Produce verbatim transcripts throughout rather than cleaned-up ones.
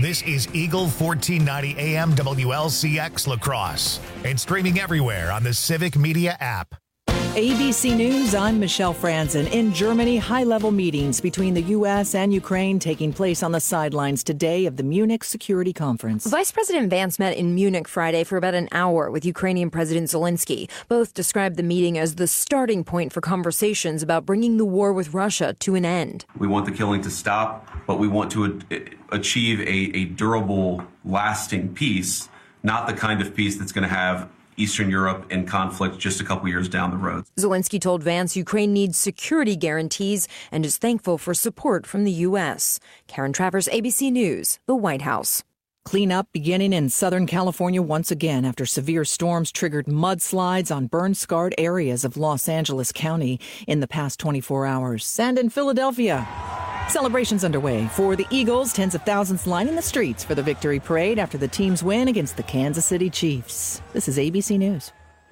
This is Eagle fourteen ninety A M W L C X La Crosse and streaming everywhere on the Civic Media app. A B C News, I'm Michelle Franzen. In Germany, high-level meetings between the U S and Ukraine taking place on the sidelines today of the Munich Security Conference. Vice President Vance met in Munich Friday for about an hour with Ukrainian President Zelensky. Both described the meeting as the starting point for conversations about bringing the war with Russia to an end. We want the killing to stop, but we want to achieve a, a durable, lasting peace, not the kind of peace that's going to have Eastern Europe in conflict just a couple years down the road. Zelensky told Vance Ukraine needs security guarantees and is thankful for support from the U S. Karen Travers, A B C News, the White House. Cleanup beginning in Southern California once again after severe storms triggered mudslides on burn-scarred areas of Los Angeles County in the past twenty-four hours. And in Philadelphia, celebrations underway for the Eagles. Tens of thousands lining the streets for the victory parade after the team's win against the Kansas City Chiefs. This is A B C News.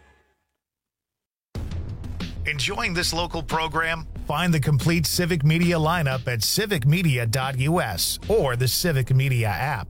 Enjoying this local program? Find the complete Civic Media lineup at civic media dot U S or the Civic Media app.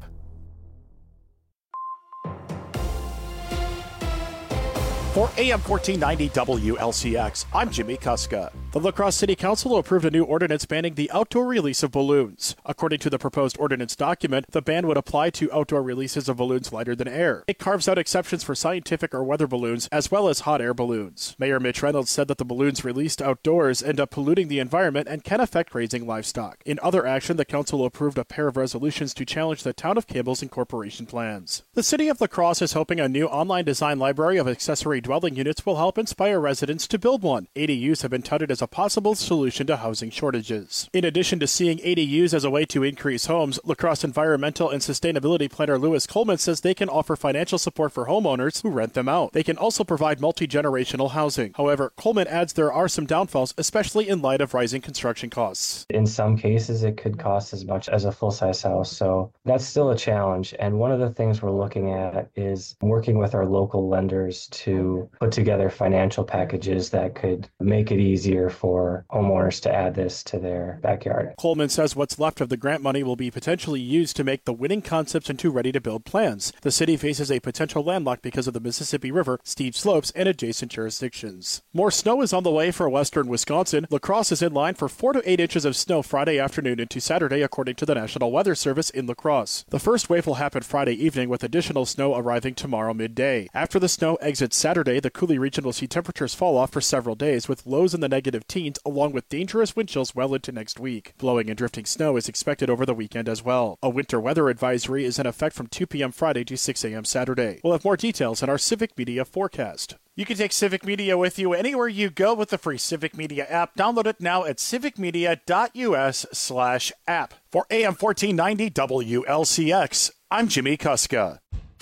For A M fourteen ninety W L C X, I'm Jimmy Kuska. The La Crosse City Council approved a new ordinance banning the outdoor release of balloons. According to the proposed ordinance document, the ban would apply to outdoor releases of balloons lighter than air. It carves out exceptions for scientific or weather balloons, as well as hot air balloons. Mayor Mitch Reynolds said that the balloons released outdoors end up polluting the environment and can affect grazing livestock. In other action, the council approved a pair of resolutions to challenge the Town of Campbell's incorporation plans. The City of La Crosse is hoping a new online design library of accessory dwelling units will help inspire residents to build one. A D Us have been touted as a possible solution to housing shortages. In addition to seeing A D Us as a way to increase homes, La Crosse environmental and sustainability planner Lewis Coleman says they can offer financial support for homeowners who rent them out. They can also provide multi-generational housing. However, Coleman adds there are some downfalls, especially in light of rising construction costs. In some cases, it could cost as much as a full-size house, so that's still a challenge. And one of the things we're looking at is working with our local lenders to put together financial packages that could make it easier for homeowners to add this to their backyard. Coleman says what's left of the grant money will be potentially used to make the winning concepts into ready-to-build plans. The city faces a potential landlock because of the Mississippi River, steep slopes, and adjacent jurisdictions. More snow is on the way for western Wisconsin. La Crosse is in line for four to eight inches of snow Friday afternoon into Saturday, according to the National Weather Service in La Crosse. The first wave will happen Friday evening, with additional snow arriving tomorrow midday. After the snow exits Saturday, the Cooley region will see temperatures fall off for several days, with lows in the negative teens, along with dangerous wind chills well into next week. Blowing and drifting snow is expected over the weekend as well. A winter weather advisory is in effect from two p.m. Friday to six a.m. Saturday. We'll have more details in our Civic Media forecast. You can take Civic Media with you anywhere you go with the free Civic Media app. Download it now at civic media dot U S slash app. For A M fourteen ninety W L C X, I'm Jimmy Kuska.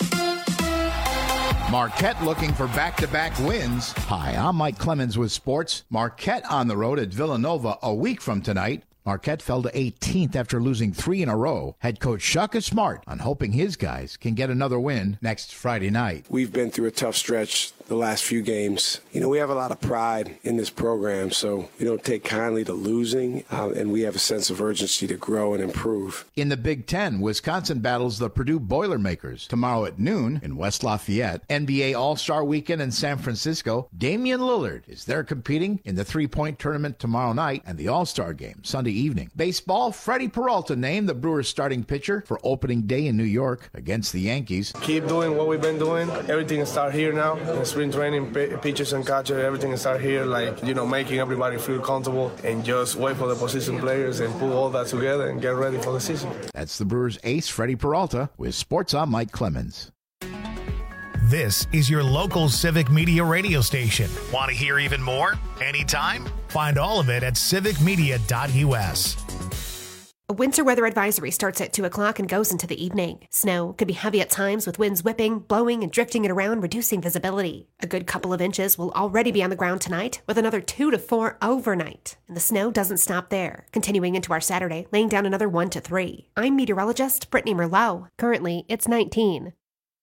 Marquette looking for back-to-back wins. Hi, I'm Mike Clemens with sports. Marquette on the road at Villanova a week from tonight. Marquette fell to eighteenth after losing three in a row. Head coach Shaka Smart on hoping his guys can get another win next Friday night. We've been through a tough stretch the last few games. You know, we have a lot of pride in this program, so we don't take kindly to losing, uh, and we have a sense of urgency to grow and improve. In the Big Ten, Wisconsin battles the Purdue Boilermakers tomorrow at noon in West Lafayette. N B A All-Star Weekend in San Francisco. Damian Lillard is there competing in the three-point tournament tomorrow night and the All-Star Game Sunday evening. Baseball, Freddie Peralta named the Brewers starting pitcher for opening day in New York against the Yankees. Keep doing what we've been doing. Everything starts here now. Spring training, pitchers and catchers, everything start here, like, you know, making everybody feel comfortable and just wait for the position players and put all that together and get ready for the season. That's the Brewers ace, Freddie Peralta, with Sports on Mike Clemens. This is your local Civic Media radio station. Want to hear even more? Anytime? Find all of it at civic media dot U S. A winter weather advisory starts at two o'clock and goes into the evening. Snow could be heavy at times with winds whipping, blowing, and drifting it around, reducing visibility. A good couple of inches will already be on the ground tonight, with another two to four overnight. And the snow doesn't stop there. Continuing into our Saturday, laying down another one to three. I'm meteorologist Brittany Merlot. Currently, it's nineteen.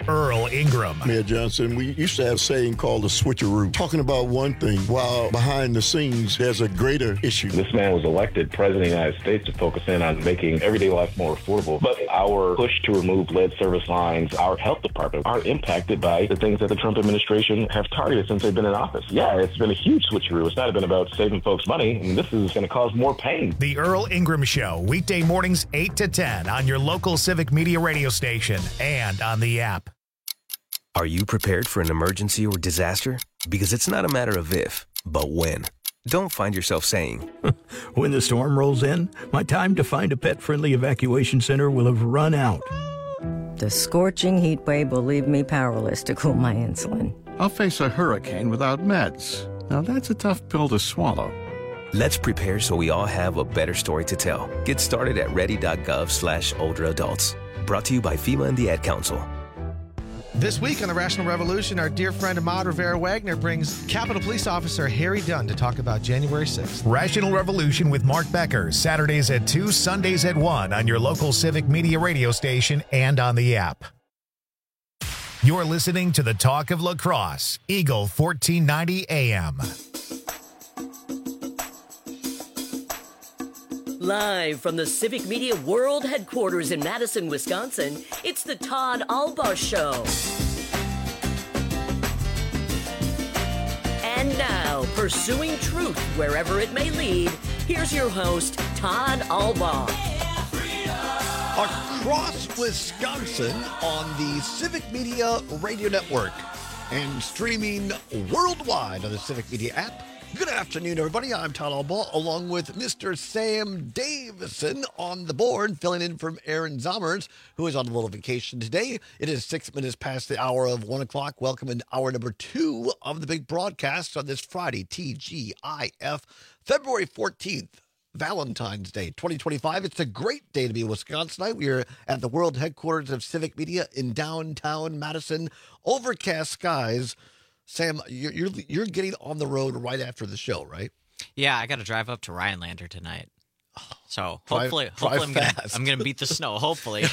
Earl Ingram. Mayor Johnson, we used to have a saying called the switcheroo, talking about one thing while behind the scenes there's a greater issue. This man was elected president of the United States to focus in on making everyday life more affordable. But our push to remove lead service lines, our health department, are impacted by the things that the Trump administration have targeted since they've been in office. Yeah, it's been a huge switcheroo. It's not been about saving folks money, and this is going to cause more pain. The Earl Ingram Show, weekday mornings eight to ten on your local Civic Media radio station and on the app. Are you prepared for an emergency or disaster? Because it's not a matter of if, but when. Don't find yourself saying, when the storm rolls in, my time to find a pet-friendly evacuation center will have run out. The scorching heat wave will leave me powerless to cool my insulin. I'll face a hurricane without meds. Now that's a tough pill to swallow. Let's prepare so we all have a better story to tell. Get started at ready.gov slash older adults. Brought to you by FEMA and the Ad Council. This week on the Rational Revolution, our dear friend Ahmad Rivera-Wagner brings Capitol Police Officer Harry Dunn to talk about January sixth. Rational Revolution with Mark Becker, Saturdays at two, Sundays at one on your local Civic Media radio station and on the app. You're listening to the Talk of La Crosse, Eagle fourteen ninety A M. Live from the Civic Media World Headquarters in Madison, Wisconsin, it's the Todd Albaugh Show. And now, pursuing truth wherever it may lead, here's your host, Todd Albaugh. Across Wisconsin on the Civic Media Radio Network and streaming worldwide on the Civic Media app. Good afternoon, everybody. I'm Todd Albaugh, along with Mister Sam Davison on the board, filling in from Aaron Zommers, who is on a little vacation today. It is six minutes past the hour of one o'clock. Welcome in hour number two of the big broadcast on this Friday, T G I F, February fourteenth, Valentine's Day, twenty twenty-five. It's a great day to be a Wisconsinite. We are at the world headquarters of Civic Media in downtown Madison. Overcast skies. Sam, you're, you're you're getting on the road right after the show, right? Yeah, I got to drive up to Rhinelander tonight. So Drive- hopefully, drive hopefully I'm gonna, fast. I'm gonna beat the snow. Hopefully,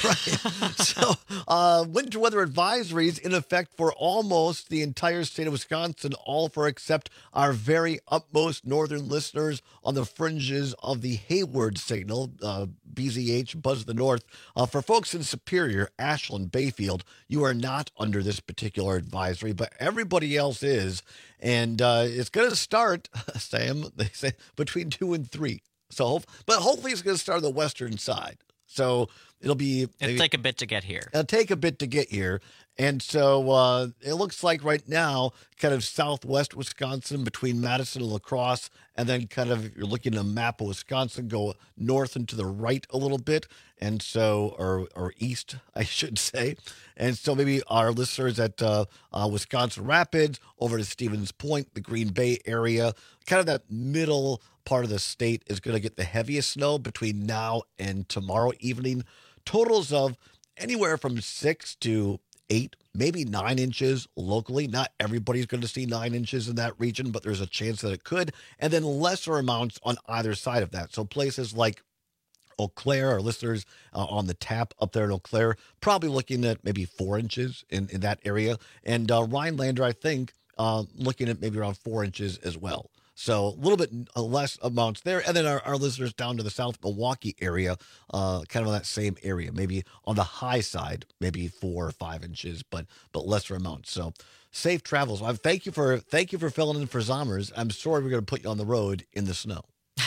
So, uh, winter weather advisories in effect for almost the entire state of Wisconsin, all for except our very utmost northern listeners on the fringes of the Hayward signal, uh, B Z H, Buzz of the North. Uh, for folks in Superior, Ashland, Bayfield, you are not under this particular advisory, but everybody else is. And uh, it's going to start, Sam, they say, between two and three. So, but hopefully it's going to start on the western side. So it'll be... it'll take a bit to get here. It'll take a bit to get here. And so uh, it looks like right now, kind of southwest Wisconsin between Madison and La Crosse, and then kind of, if you're looking at a map of Wisconsin, go north and to the right a little bit, and so, or or east, I should say. And so maybe our listeners at uh, uh, Wisconsin Rapids, over to Stevens Point, the Green Bay area, kind of that middle part of the state is going to get the heaviest snow between now and tomorrow evening. Totals of anywhere from six to eight, maybe nine inches locally. Not everybody's going to see nine inches in that region, but there's a chance that it could. And then lesser amounts on either side of that. So places like Eau Claire, our listeners uh, on the tap up there in Eau Claire, probably looking at maybe four inches in, in that area. And uh, Rhinelander, I think, uh, looking at maybe around four inches as well. So a little bit less amounts there. And then our, our listeners down to the South Milwaukee area, uh, kind of that same area, maybe on the high side, maybe four or five inches, but but lesser amounts. So safe travels. I thank you for thank you for filling in for Zommers. I'm sorry we're going to put you on the road in the snow.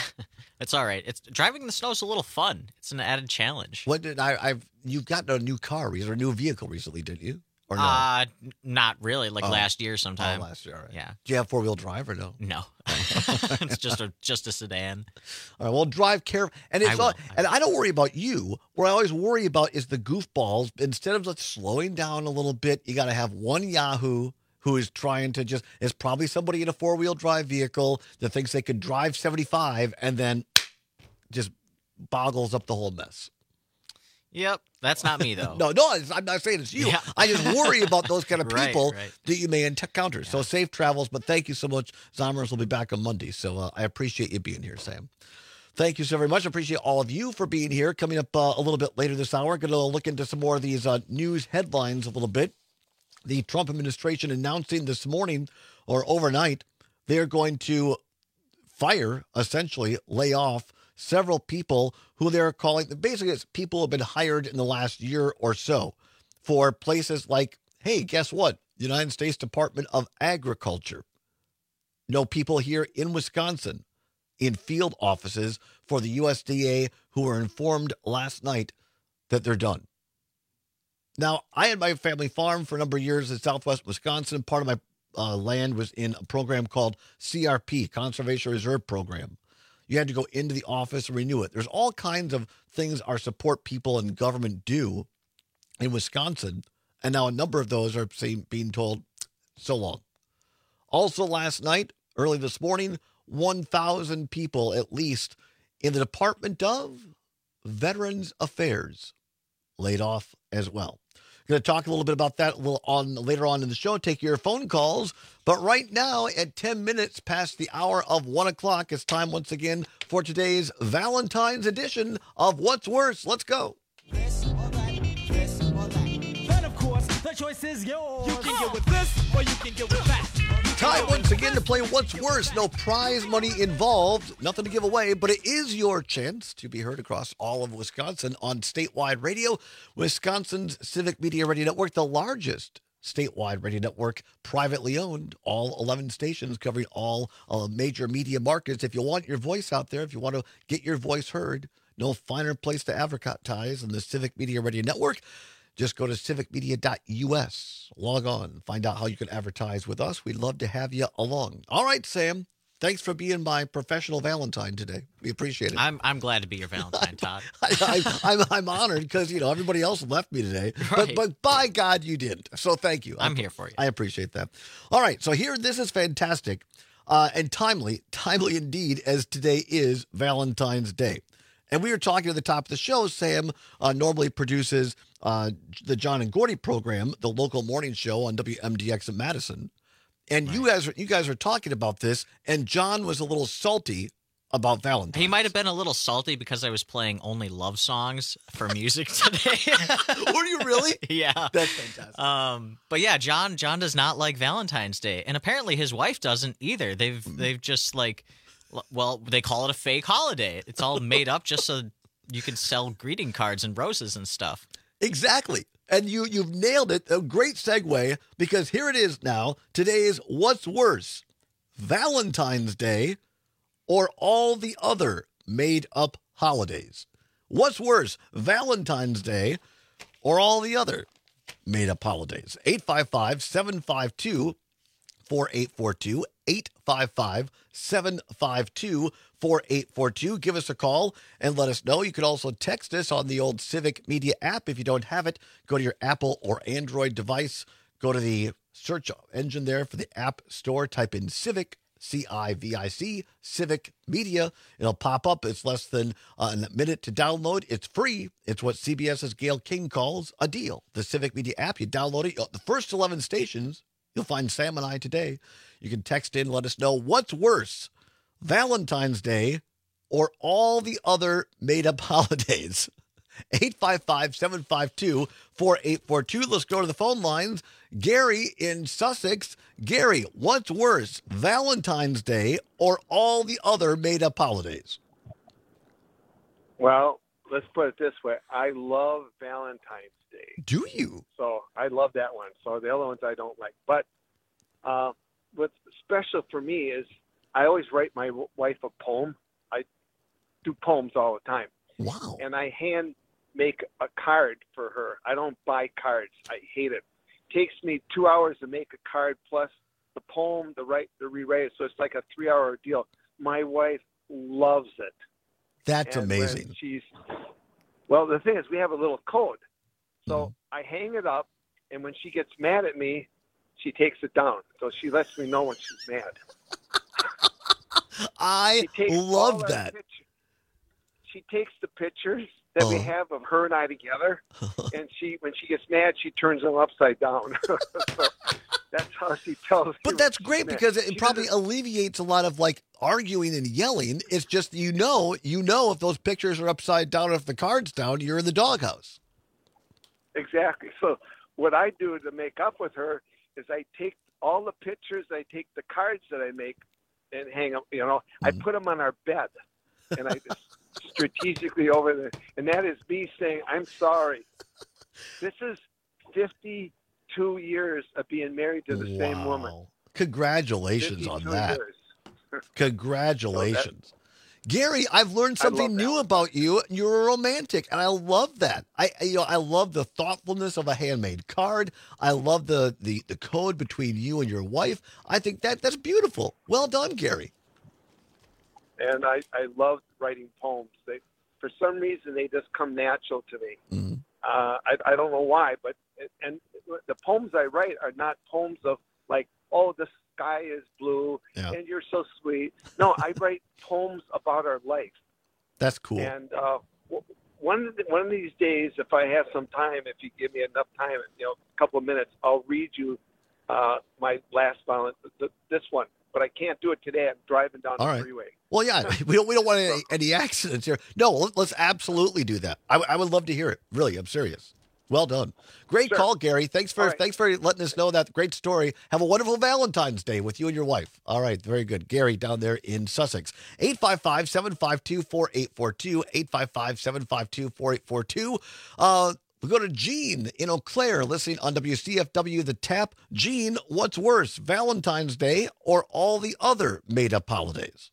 It's all right. It's driving in the snow is a little fun. It's an added challenge. What did I? I've you've gotten a new car or a new vehicle recently, didn't you? Or no? Uh, not really. Like Oh. last year sometime. Oh, last year, all right. Yeah. Do you have four-wheel drive or no? No. It's just a just a sedan. All right, well, drive careful. And I it's will, all, and I don't worry about you. What I always worry about is the goofballs. Instead of just slowing down a little bit, you got to have one Yahoo who is trying to just, it's probably somebody in a four-wheel drive vehicle that thinks they could drive seventy-five and then just boggles up the whole mess. Yep. That's not me, though. no, no, it's, I'm not saying it's you. Yeah. I just worry about those kind of Right, people right. that you may encounter. Yeah. So safe travels, but thank you so much. Zommers will be back on Monday, so uh, I appreciate you being here, Sam. Thank you so very much. I appreciate all of you for being here. Coming up uh, a little bit later this hour, going to look into some more of these uh, news headlines a little bit. the Trump administration announcing this morning or overnight they're going to fire, essentially lay off several people who they're calling, basically it's people who have been hired in the last year or so for places like, hey, guess what? United States Department of Agriculture. No people here in Wisconsin in field offices for the U S D A who were informed last night that they're done. Now, I had my family farm for a number of years in southwest Wisconsin. Part of my uh, land was in a program called C R P, Conservation Reserve Program. You had to go into the office and renew it. There's all kinds of things our support people and government do in Wisconsin. And now a number of those are saying, being told, so long. Also last night, early this morning, one thousand people at least in the Department of Veterans Affairs laid off as well. Going to talk a little bit about that a little on later on in the show, take your phone calls. But right now, at ten minutes past the hour of one o'clock, it's time once again for today's Valentine's edition of What's Worse. Let's go. This or that, this or that. Then, of course, the choice is yours. You can get with this or you can get with that. Time once again to play What's Worse. No prize money involved, nothing to give away, but it is your chance to be heard across all of Wisconsin on statewide radio. Wisconsin's Civic Media Radio Network, the largest statewide radio network, privately owned, all eleven stations covering all uh, major media markets. If you want your voice out there, if you want to get your voice heard, no finer place to advertise than the Civic Media Radio Network. Just go to civic media dot U S. Log on. Find out how you can advertise with us. We'd love to have you along. All right, Sam. Thanks for being my professional Valentine today. We appreciate it. I'm I'm glad to be your Valentine, Todd. I, I, I'm I'm honored because you know everybody else left me today, Right. but but by God you didn't. So thank you. I'm I, here for you. I appreciate that. All right, so here this is fantastic uh, and timely, timely indeed, as today is Valentine's Day. And we were talking at the top of the show. Sam uh, normally produces uh, the John and Gordy program, the local morning show on W M D X in Madison. And right. you guys, are, you guys are talking about this, and John was a little salty about Valentine's. He might have been a little salty because I was playing only love songs for music today. Were you really? Yeah. That's fantastic. Um, but yeah, John John does not like Valentine's Day, and apparently his wife doesn't either. They've mm. they've just like. Well, they call it a fake holiday. It's all made up just so you can sell greeting cards and roses and stuff. Exactly. And you, you've nailed it. A great segue, because here it is now. Today's What's Worse, Valentine's Day or all the other made-up holidays? What's worse, Valentine's Day or all the other made-up holidays? eight five five, seven five two, four eight four two, eight five five, seven five two, four eight four two. Give us a call and let us know. You could also text us on the old Civic Media app. If you don't have it, go to your Apple or Android device. Go to the search engine there for the App Store. Type in Civic, C I V I C, Civic Media. It'll pop up. It's less than uh, a minute to download. It's free. It's what CBS's Gail King calls a deal. The Civic Media app, you download it. The first eleven stations, you'll find Sam and I today. You can text in, let us know what's worse, Valentine's Day or all the other made-up holidays. eight five five, seven five two, four eight four two. Let's go to the phone lines. Gary in Sussex. Gary, what's worse, Valentine's Day or all the other made-up holidays? Well, let's put it this way. I love Valentine's Day. Do you? So I love that one. So the other ones I don't like. But uh, what's special for me is I always write my w- wife a poem. I do poems all the time. Wow. And I hand make a card for her. I don't buy cards. I hate it. It takes me two hours to make a card plus the poem, the write, the rewrite it. So it's like a three-hour deal. My wife loves it. That's and amazing. She's well, the thing is, we have a little code. So mm. I hang it up, and when she gets mad at me, she takes it down. So she lets me know when she's mad. I love that. Pictures. She takes the pictures that oh. we have of her and I together, and she, when she gets mad, she turns them upside down. So that's how she tells me. But that's great because it she probably doesn't... alleviates a lot of like arguing and yelling. It's just you know, you know if those pictures are upside down or if the card's down, you're in the doghouse. Exactly. So what I do to make up with her is I take all the pictures, I take the cards that I make and hang them, you know, mm-hmm. I put them on our bed and I just strategically over there. And that is me saying, I'm sorry. This is fifty-two years of being married to the wow. same woman. Congratulations on that. Congratulations. So that, Gary, I've learned something new about you. You're a romantic, and I love that. I, you know, I love the thoughtfulness of a handmade card. I love the, the, the code between you and your wife. I think that that's beautiful. Well done, Gary. And I, I love writing poems. They, for some reason, they just come natural to me. Mm-hmm. Uh, I, I don't know why, but and the poems I write are not poems of like, oh, the sky is blue yeah. and you're so sweet. No, I write poems about our life. That's cool. And uh, one of the, one of these days, if I have some time, if you give me enough time, you know, a couple of minutes, I'll read you uh, my last violent, this one. But I can't do it today. I'm driving down All the right. freeway. Well, yeah, we don't we don't want any, any accidents here. No, let's absolutely do that. I, I would love to hear it. Really, I'm serious. Well done. Great sure. call, Gary. Thanks for right. thanks for letting us know that great story. Have a wonderful Valentine's Day with you and your wife. All right, very good. Gary down there in Sussex. eight five five, seven five two, four eight four two, eight five five, seven five two, four eight four two. Uh, we go to Gene in Eau Claire, listening on W C F W The Tap. Gene, what's worse, Valentine's Day or all the other made-up holidays?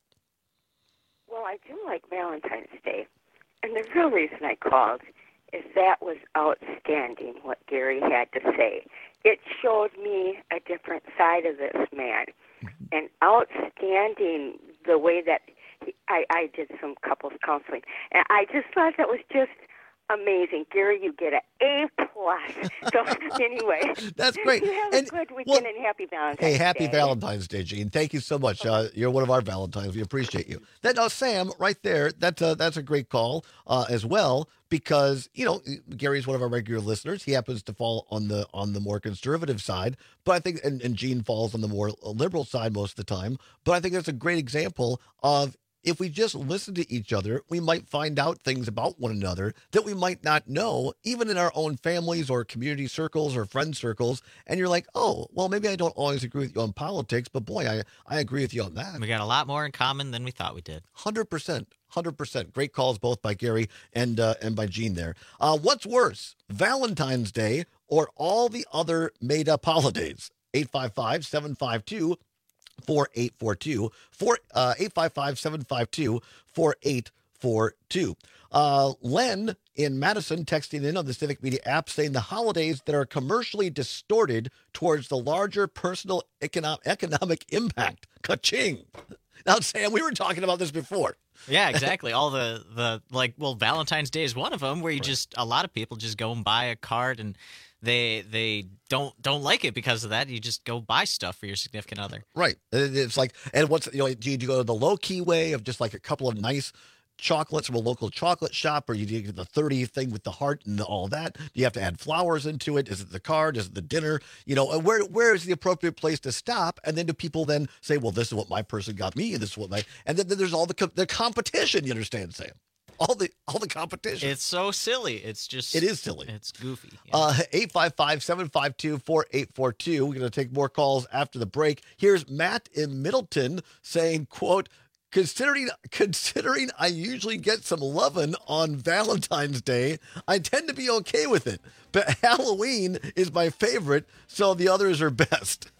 Well, I do like Valentine's Day. And the real reason I called is that was outstanding, what Gary had to say. It showed me a different side of this man. And outstanding the way that he, I, I did some couples counseling. And I just thought that was just amazing. Gary, you get an A plus. So anyway. That's great. You have and, a good weekend well, and happy Valentine's Day. Hey, happy Day. Valentine's Day, Gene. Thank you so much. Uh, you're one of our Valentines. We appreciate you. That uh, Sam, right there, that, uh, that's a great call uh, as well, because, you know, Gary's one of our regular listeners. He happens to fall on the on the more conservative side, but I think, and, and Gene falls on the more liberal side most of the time, but I think that's a great example of if we just listen to each other, we might find out things about one another that we might not know, even in our own families or community circles or friend circles. And you're like, oh, well, maybe I don't always agree with you on politics, but boy, I, I agree with you on that. We got a lot more in common than we thought we did. one hundred percent. one hundred percent. Great calls both by Gary and uh, and by Gene there. Uh, what's worse, Valentine's Day or all the other made-up holidays? eight five five, seven five two, four eight four two, four, uh, eight five five, seven five two, four eight four two. Uh, Len in Madison texting in on the Civic Media app saying the holidays that are commercially distorted towards the larger personal economic, economic impact. Ka-ching. Now, Sam, we were talking about this before. Yeah, exactly. All the, the like, well, Valentine's Day is one of them where you right. just, a lot of people just go and buy a card and they they don't don't like it because of that. You just go buy stuff for your significant other. Right. It's like, and what's, you know, do you go to the low key way of just like a couple of nice chocolates from a local chocolate shop, or you do the thirty thing with the heart and the, all that? Do you have to add flowers into it? Is it the card? Is it the dinner? You know, where where is the appropriate place to stop? And then do people then say, well, this is what my person got me, and this is what my, and then, then there's all the co- the competition. You understand, Sam? All the all the competition. It's so silly. It's just it is silly. It's goofy. Yeah. Uh, eight five five, seven five two, four eight four two. We're going to take more calls after the break. Here's Matt in Middleton saying, "quote Considering considering I usually get some lovin' on Valentine's Day, I tend to be okay with it. But Halloween is my favorite, so the others are best."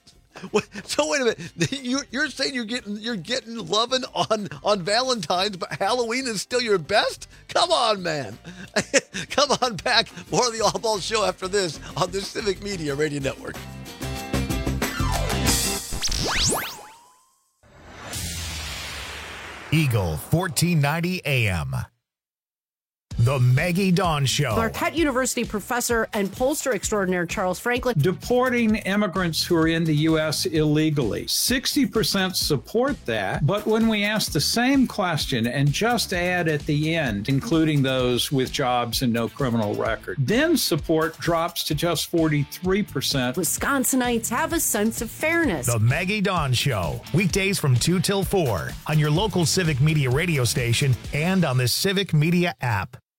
So wait a minute, you, you're saying you're getting you're getting loving on, on Valentine's, but Halloween is still your best? Come on, man. Come on back. More of the All Ball Show after this on the Civic Media Radio Network. Eagle fourteen ninety A M. The Maggie Dawn Show. Marquette University professor and pollster extraordinaire Charles Franklin. Deporting immigrants who are in the U S illegally. sixty percent support that, but when we ask the same question and just add at the end, including those with jobs and no criminal record, then support drops to just forty-three percent. Wisconsinites have a sense of fairness. The Maggie Dawn Show. Weekdays from two till four on your local Civic Media radio station and on the Civic Media app.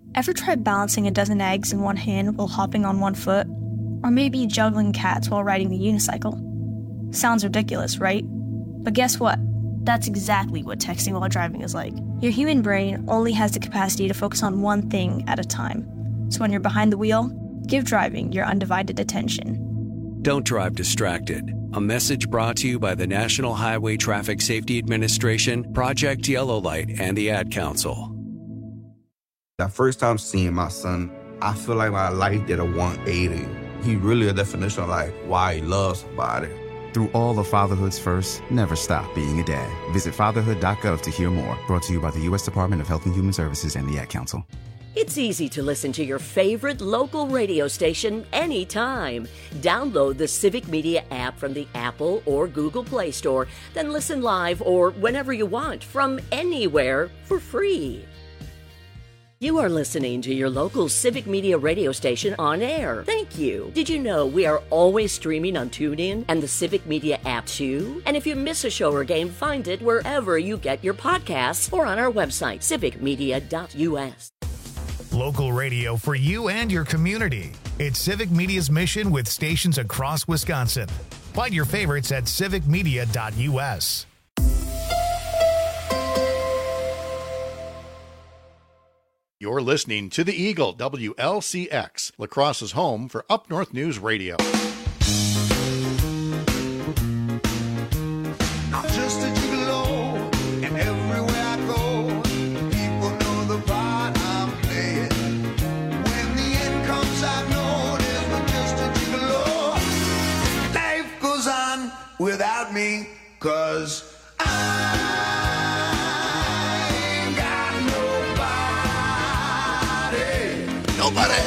Ever tried balancing a dozen eggs in one hand while hopping on one foot? Or maybe juggling cats while riding the unicycle? Sounds ridiculous, right? But guess what? That's exactly what texting while driving is like. Your human brain only has the capacity to focus on one thing at a time. So when you're behind the wheel, give driving your undivided attention. Don't drive distracted. A message brought to you by the National Highway Traffic Safety Administration, Project Yellow Light, and the Ad Council. That first time seeing my son, I feel like my life did a one eighty. He really a definition of like why he loves somebody. Through all of fatherhood's first, never stop being a dad. Visit fatherhood dot gov to hear more. Brought to you by the U S Department of Health and Human Services and the Ad Council. It's easy to listen to your favorite local radio station anytime. Download the Civic Media app from the Apple or Google Play Store, then listen live or whenever you want from anywhere for free. You are listening to your local Civic Media radio station on air. Thank you. Did you know we are always streaming on TuneIn and the Civic Media app too? And if you miss a show or game, find it wherever you get your podcasts or on our website, civic media dot u s. Local radio for you and your community. It's Civic Media's mission with stations across Wisconsin. Find your favorites at civic media dot u s. You're listening to the Eagle, W L C X, La Crosse's home for Up North News Radio. I'm just a gigolo, and everywhere I go, people know the part I'm playing. When the end comes, I know there's but just a gigolo. Life goes on without me, 'cause Nobody.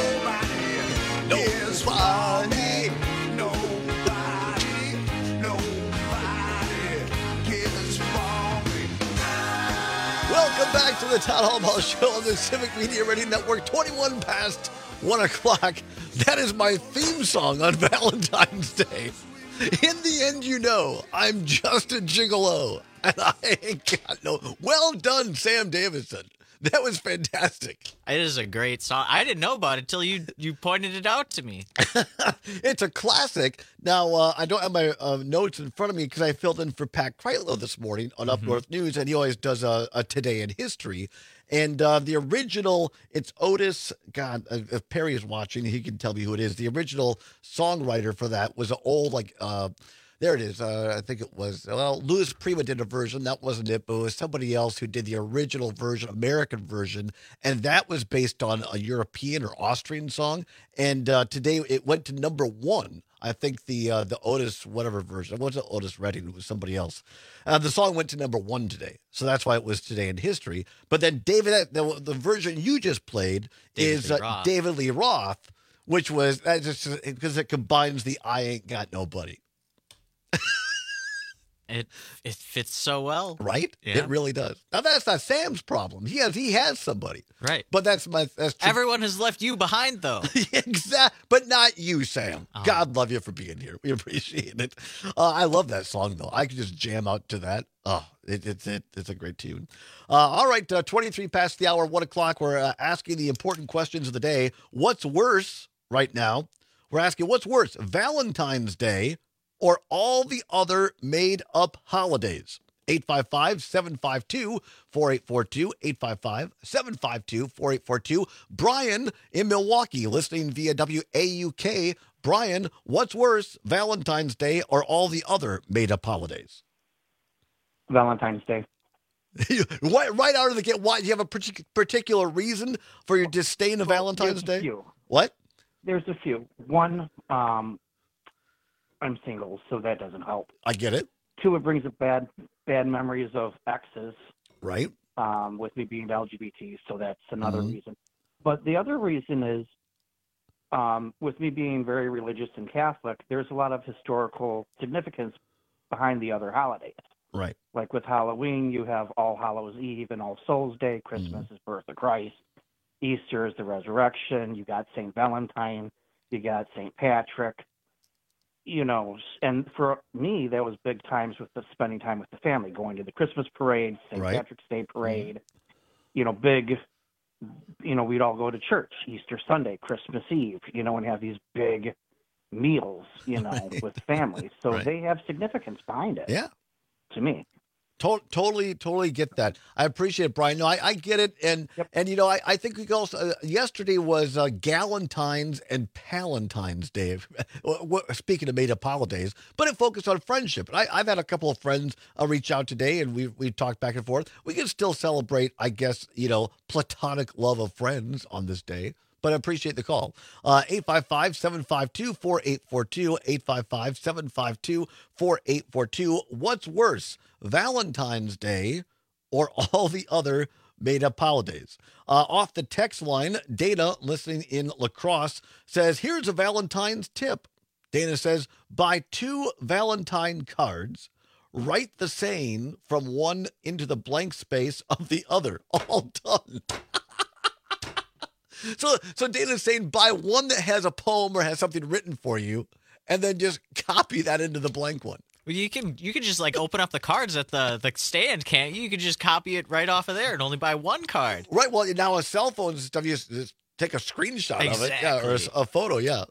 Nobody. Nobody. Nobody cares for me. Welcome back to the Todd Hallball Show on the Civic Media Radio Network. twenty-one past one o'clock. That is my theme song on Valentine's Day. In the end, you know, I'm just a gigolo, and I ain't got no... Well done, Sam Davidson. That was fantastic. It is a great song. I didn't know about it until you, you pointed it out to me. It's a classic. Now, uh, I don't have my uh, notes in front of me because I filled in for Pat Kreitlow this morning on Up Mhm. North News, and he always does a, a Today in History. And uh, the original, it's Otis, God, if Perry is watching, he can tell me who it is. The original songwriter for that was an old, like, uh, there it is. Uh, I think it was, well, Louis Prima did a version. That wasn't it, but it was somebody else who did the original version, American version. And that was based on a European or Austrian song. And uh, today it went to number one. I think the uh, the Otis whatever version. It wasn't Otis Redding. It was somebody else. Uh, the song went to number one today. So that's why it was Today in History. But then David, the, the version you just played David is Lee uh, Roth. David Lee Roth, which was, uh, just because it combines the I Ain't Got Nobody. It it fits so well. Right? Yeah. It really does. Now that's not Sam's problem. He has he has somebody. Right. But that's my that's true. Everyone has left you behind, though. Exact, but not you, Sam. Oh. God love you for being here. We appreciate it. Uh, I love that song though. I could just jam out to that. Oh, it, it's it, it's a great tune. Uh, all right, uh, twenty-three past the hour, one o'clock. We're uh, asking the important questions of the day. What's worse right now? We're asking what's worse, Valentine's Day or all the other made-up holidays? eight five five, seven five two, four eight four two, eight five five, seven five two, four eight four two. Brian in Milwaukee, listening via W A U K. Brian, what's worse, Valentine's Day or all the other made-up holidays? Valentine's Day. right, right out of the gate. Why? Do you have a partic- particular reason for your disdain of Well, Valentine's there's a Day? few. What? There's a few. One, um, I'm single, so that doesn't help. I get it. Two, it brings up bad bad memories of exes. Right. Um, with me being L G B T, so that's another Mhm. reason. But the other reason is, um, with me being very religious and Catholic, there's a lot of historical significance behind the other holidays. Right. Like with Halloween, you have All Hallows Eve and All Souls Day. Christmas is birth of Christ. Easter is the resurrection. You got Saint Valentine. You got Saint Patrick. You know, and for me, that was big times with the spending time with the family, going to the Christmas parade, Saint Right. Patrick's Day parade. You know, big you know, we'd all go to church Easter Sunday, Christmas Eve, you know, and have these big meals, you know, Right. with families. So Right. they have significance behind it. Yeah. To me. To- totally, totally get that. I appreciate it, Brian. No, I, I get it. And, and you know, I, I think we could also, uh, yesterday was uh, Galentine's and Palentine's Day. Speaking of made up holidays, but it focused on friendship. And I, I've had a couple of friends uh, reach out today and we we talked back and forth. We can still celebrate, I guess, you know, platonic love of friends on this day. But I appreciate the call. Uh, eight five five, seven five two, four eight four two, eight five five, seven five two, four eight four two. What's worse, Valentine's Day or all the other made-up holidays? Uh, off the text line, Dana, listening in La Crosse, says, here's a Valentine's tip. Dana says, buy two Valentine cards, write the saying from one into the blank space of the other. All done. So, so Dana's saying buy one that has a poem or has something written for you, and then just copy that into the blank one. Well, you can you can just like open up the cards at the, the stand, can't you? You can just copy it right off of there and only buy one card. Right. Well, now with cell phones and stuff, you just, just take a screenshot of it, yeah, or a, a photo. Yeah,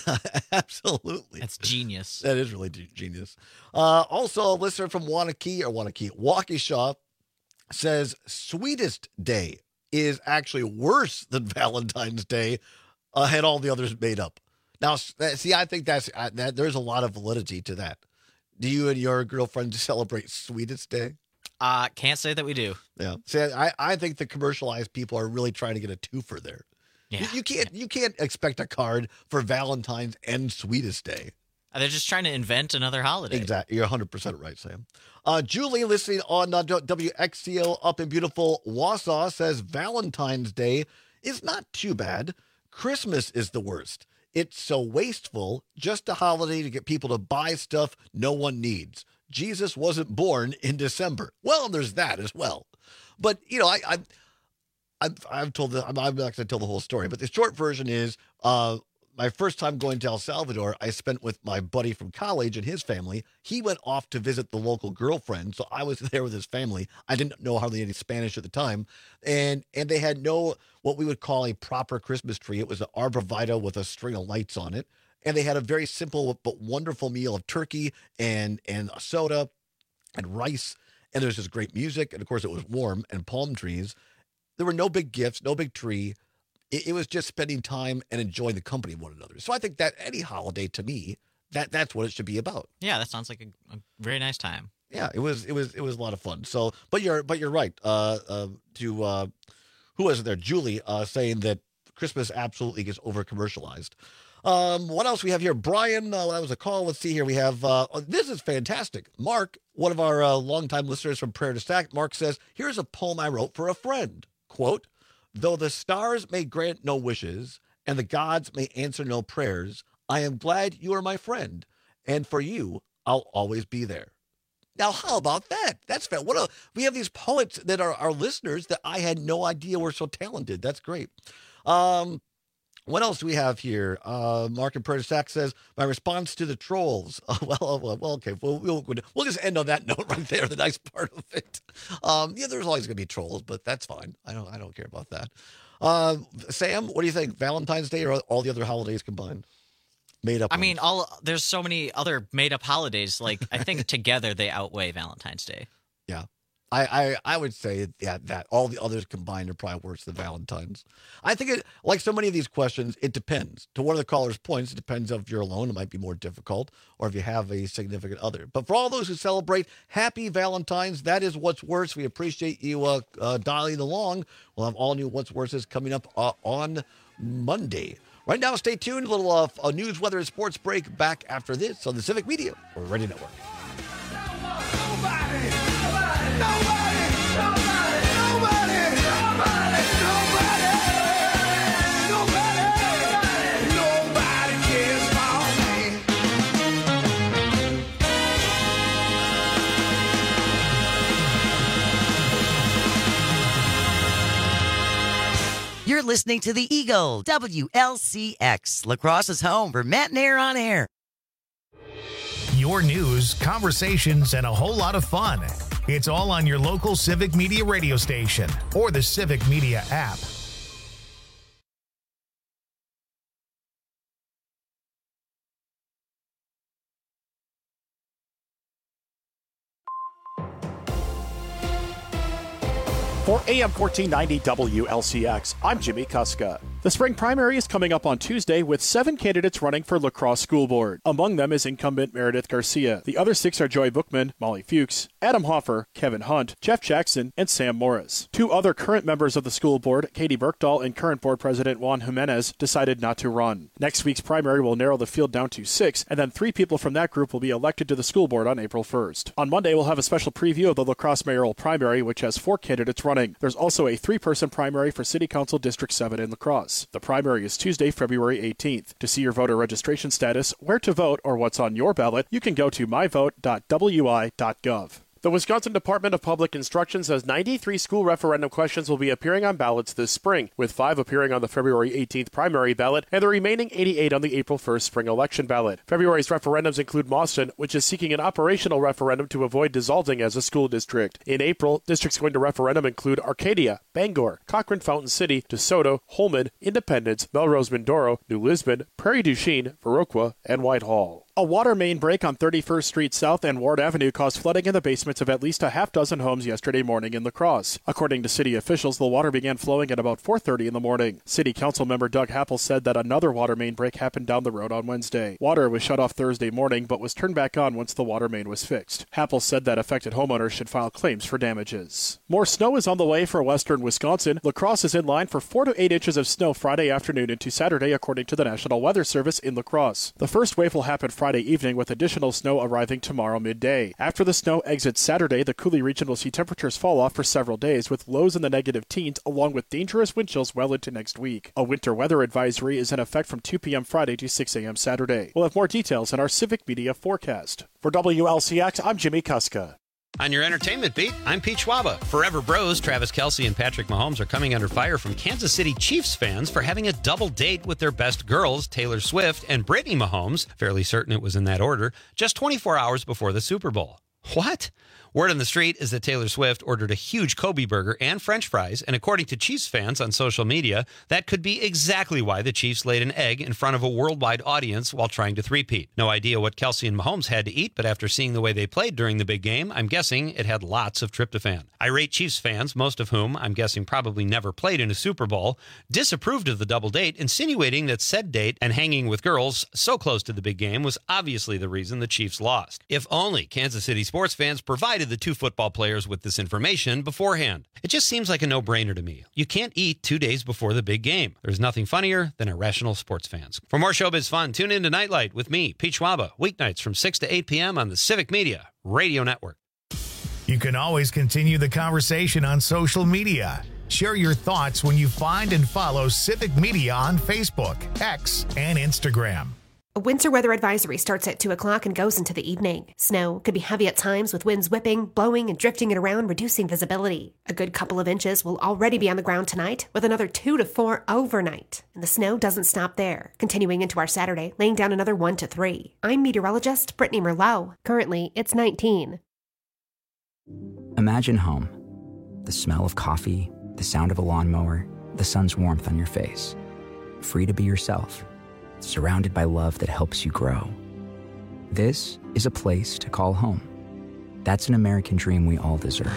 absolutely. That's genius. That is really ge- genius. Uh, also, a listener from Wanakee or Wanakee, Waukesha says sweetest day is actually worse than Valentine's Day. Uh, had all the others made up. Now, see, I think that's uh, that. There's a lot of validity to that. Do you and your girlfriend celebrate Sweetest Day? Uh, can't say that we do. Yeah. See, I, I think the commercialized people are really trying to get a twofer there. Yeah. You, you can't you can't expect a card for Valentine's and Sweetest Day. They're just trying to invent another holiday. Exactly. You're one hundred percent right, Sam. Uh, Julie, listening on uh, W X C O up in beautiful Wausau, says Valentine's Day is not too bad. Christmas is the worst. It's so wasteful, just a holiday to get people to buy stuff no one needs. Jesus wasn't born in December. Well, there's that as well. But, you know, I, I, I've, I've told the, I'm, I'm not going to tell the whole story, but the short version is uh, my first time going to El Salvador, I spent with my buddy from college and his family. He went off to visit the local girlfriend, so I was there with his family. I didn't know hardly any Spanish at the time, and and they had no what we would call a proper Christmas tree. It was an arborvitae with a string of lights on it, and they had a very simple but wonderful meal of turkey and and a soda and rice, and there was just great music, and of course it was warm and palm trees. There were no big gifts, no big tree. It, it was just spending time and enjoying the company of one another. So I think that any holiday, to me, that that's what it should be about. Yeah, that sounds like a, a very nice time. Yeah, it was it was it was a lot of fun. So, but you're but you're right. Uh, uh to uh, who was it there? Julie uh, saying that Christmas absolutely gets over commercialized. Um, what else we have here? Brian, uh, that was a call. Let's see here. We have uh, this is fantastic. Mark, one of our uh, longtime listeners from Prayer to Stack. Mark says, "Here's a poem I wrote for a friend." Quote, "Though the stars may grant no wishes and the gods may answer no prayers, I am glad you are my friend, and for you, I'll always be there." Now, how about that? That's fair. What a, we have these poets that are our listeners that I had no idea were so talented. That's great. Um, what else do we have here? Uh, Mark and Pertasac says, my response to the trolls. Uh, well, well, well, okay. We'll, we'll, we'll just end on that note right there, the nice part of it. Um, yeah, there's always going to be trolls, but that's fine. I don't I don't care about that. Uh, Sam, what do you think? Valentine's Day or all the other holidays combined? Made up. I ones? mean, all there's so many other made up holidays. Like I think together they outweigh Valentine's Day. Yeah. I, I, I would say yeah, that all the others combined are probably worse than Valentine's. I think it, like so many of these questions, it depends. To one of the caller's points, it depends if you're alone, it might be more difficult, or if you have a significant other. But for all those who celebrate, happy Valentine's. That is What's Worse. We appreciate you uh, uh, dialing along. We'll have all new What's Worse coming up uh, on Monday. Right now, stay tuned. A little uh, a news, weather, and sports break back after this on the Civic Media or Radio Network. You're listening to the Eagle, W L C X, La Crosse's home for Matt and Air on Air. Your news, conversations, and a whole lot of fun. It's all on your local Civic Media radio station or the Civic Media app. For A M fourteen ninety W L C X, I'm Jimmy Kuska. The spring primary is coming up on Tuesday with seven candidates running for La Crosse School Board. Among them is incumbent Meredith Garcia. The other six are Joy Bookman, Molly Fuchs, Adam Hoffer, Kevin Hunt, Jeff Jackson, and Sam Morris. Two other current members of the school board, Katie Berkdahl and current board president Juan Jimenez, decided not to run. Next week's primary will narrow the field down to six, and then three people from that group will be elected to the school board on April first. On Monday, we'll have a special preview of the La Crosse mayoral primary, which has four candidates running. There's also a three-person primary for City Council District seven in La Crosse. The primary is Tuesday, February eighteenth. To see your voter registration status, where to vote, or what's on your ballot, you can go to my vote dot w i dot gov. The Wisconsin Department of Public Instruction says ninety-three school referendum questions will be appearing on ballots this spring, with five appearing on the February eighteenth primary ballot and the remaining eighty-eight on the April first spring election ballot. February's referendums include Mauston, which is seeking an operational referendum to avoid dissolving as a school district. In April, districts going to referendum include Arcadia, Bangor, Cochrane Fountain City, DeSoto, Holman, Independence, Melrose Mindoro, New Lisbon, Prairie du Chien, Viroqua, and Whitehall. A water main break on thirty-first Street South and Ward Avenue caused flooding in the basements of at least a half dozen homes yesterday morning in La Crosse. According to city officials, the water began flowing at about four thirty in the morning. City Council member Doug Happel said that another water main break happened down the road on Wednesday. Water was shut off Thursday morning, but was turned back on once the water main was fixed. Happel said that affected homeowners should file claims for damages. More snow is on the way for western Wisconsin. La Crosse is in line for four to eight inches of snow Friday afternoon into Saturday, according to the National Weather Service in La Crosse. The first wave will happen Friday evening, with additional snow arriving tomorrow midday. After the snow exits Saturday, the Cooley region will see temperatures fall off for several days, with lows in the negative teens, along with dangerous wind chills well into next week. A winter weather advisory is in effect from two p.m. Friday to six a.m. Saturday. We'll have more details in our Civic Media forecast. For W L C X, I'm Jimmy Kuska. On your entertainment beat, I'm Pete Schwaba. Forever Bros, Travis Kelce and Patrick Mahomes are coming under fire from Kansas City Chiefs fans for having a double date with their best girls, Taylor Swift and Brittany Mahomes, fairly certain it was in that order, just twenty-four hours before the Super Bowl. What? Word on the street is that Taylor Swift ordered a huge Kobe burger and French fries, and according to Chiefs fans on social media, that could be exactly why the Chiefs laid an egg in front of a worldwide audience while trying to three-peat. No idea what Kelce and Mahomes had to eat, but after seeing the way they played during the big game, I'm guessing it had lots of tryptophan. Irate Chiefs fans, most of whom I'm guessing probably never played in a Super Bowl, disapproved of the double date, insinuating that said date and hanging with girls so close to the big game was obviously the reason the Chiefs lost. If only Kansas City sports fans provided the two football players with this information beforehand. It just seems like a no-brainer to me. You can't eat two days before the big game. There's nothing funnier than irrational sports fans. For more showbiz fun, tune in to Nightlight with me, Pete Schwaba, weeknights from six to eight p.m. on the Civic Media Radio Network. You can always continue the conversation on social media. Share your thoughts when you find and follow Civic Media on Facebook, X, and Instagram. A winter weather advisory starts at two o'clock and goes into the evening. Snow could be heavy at times with winds whipping, blowing, and drifting it around, reducing visibility. A good couple of inches will already be on the ground tonight, with another two to four overnight. And the snow doesn't stop there. Continuing into our Saturday, laying down another one to three. I'm meteorologist Brittany Merlot. Currently, it's nineteen. Imagine home. The smell of coffee, the sound of a lawnmower, the sun's warmth on your face. Free to be yourself. Surrounded by love that helps you grow. This is a place to call home. That's an American dream we all deserve.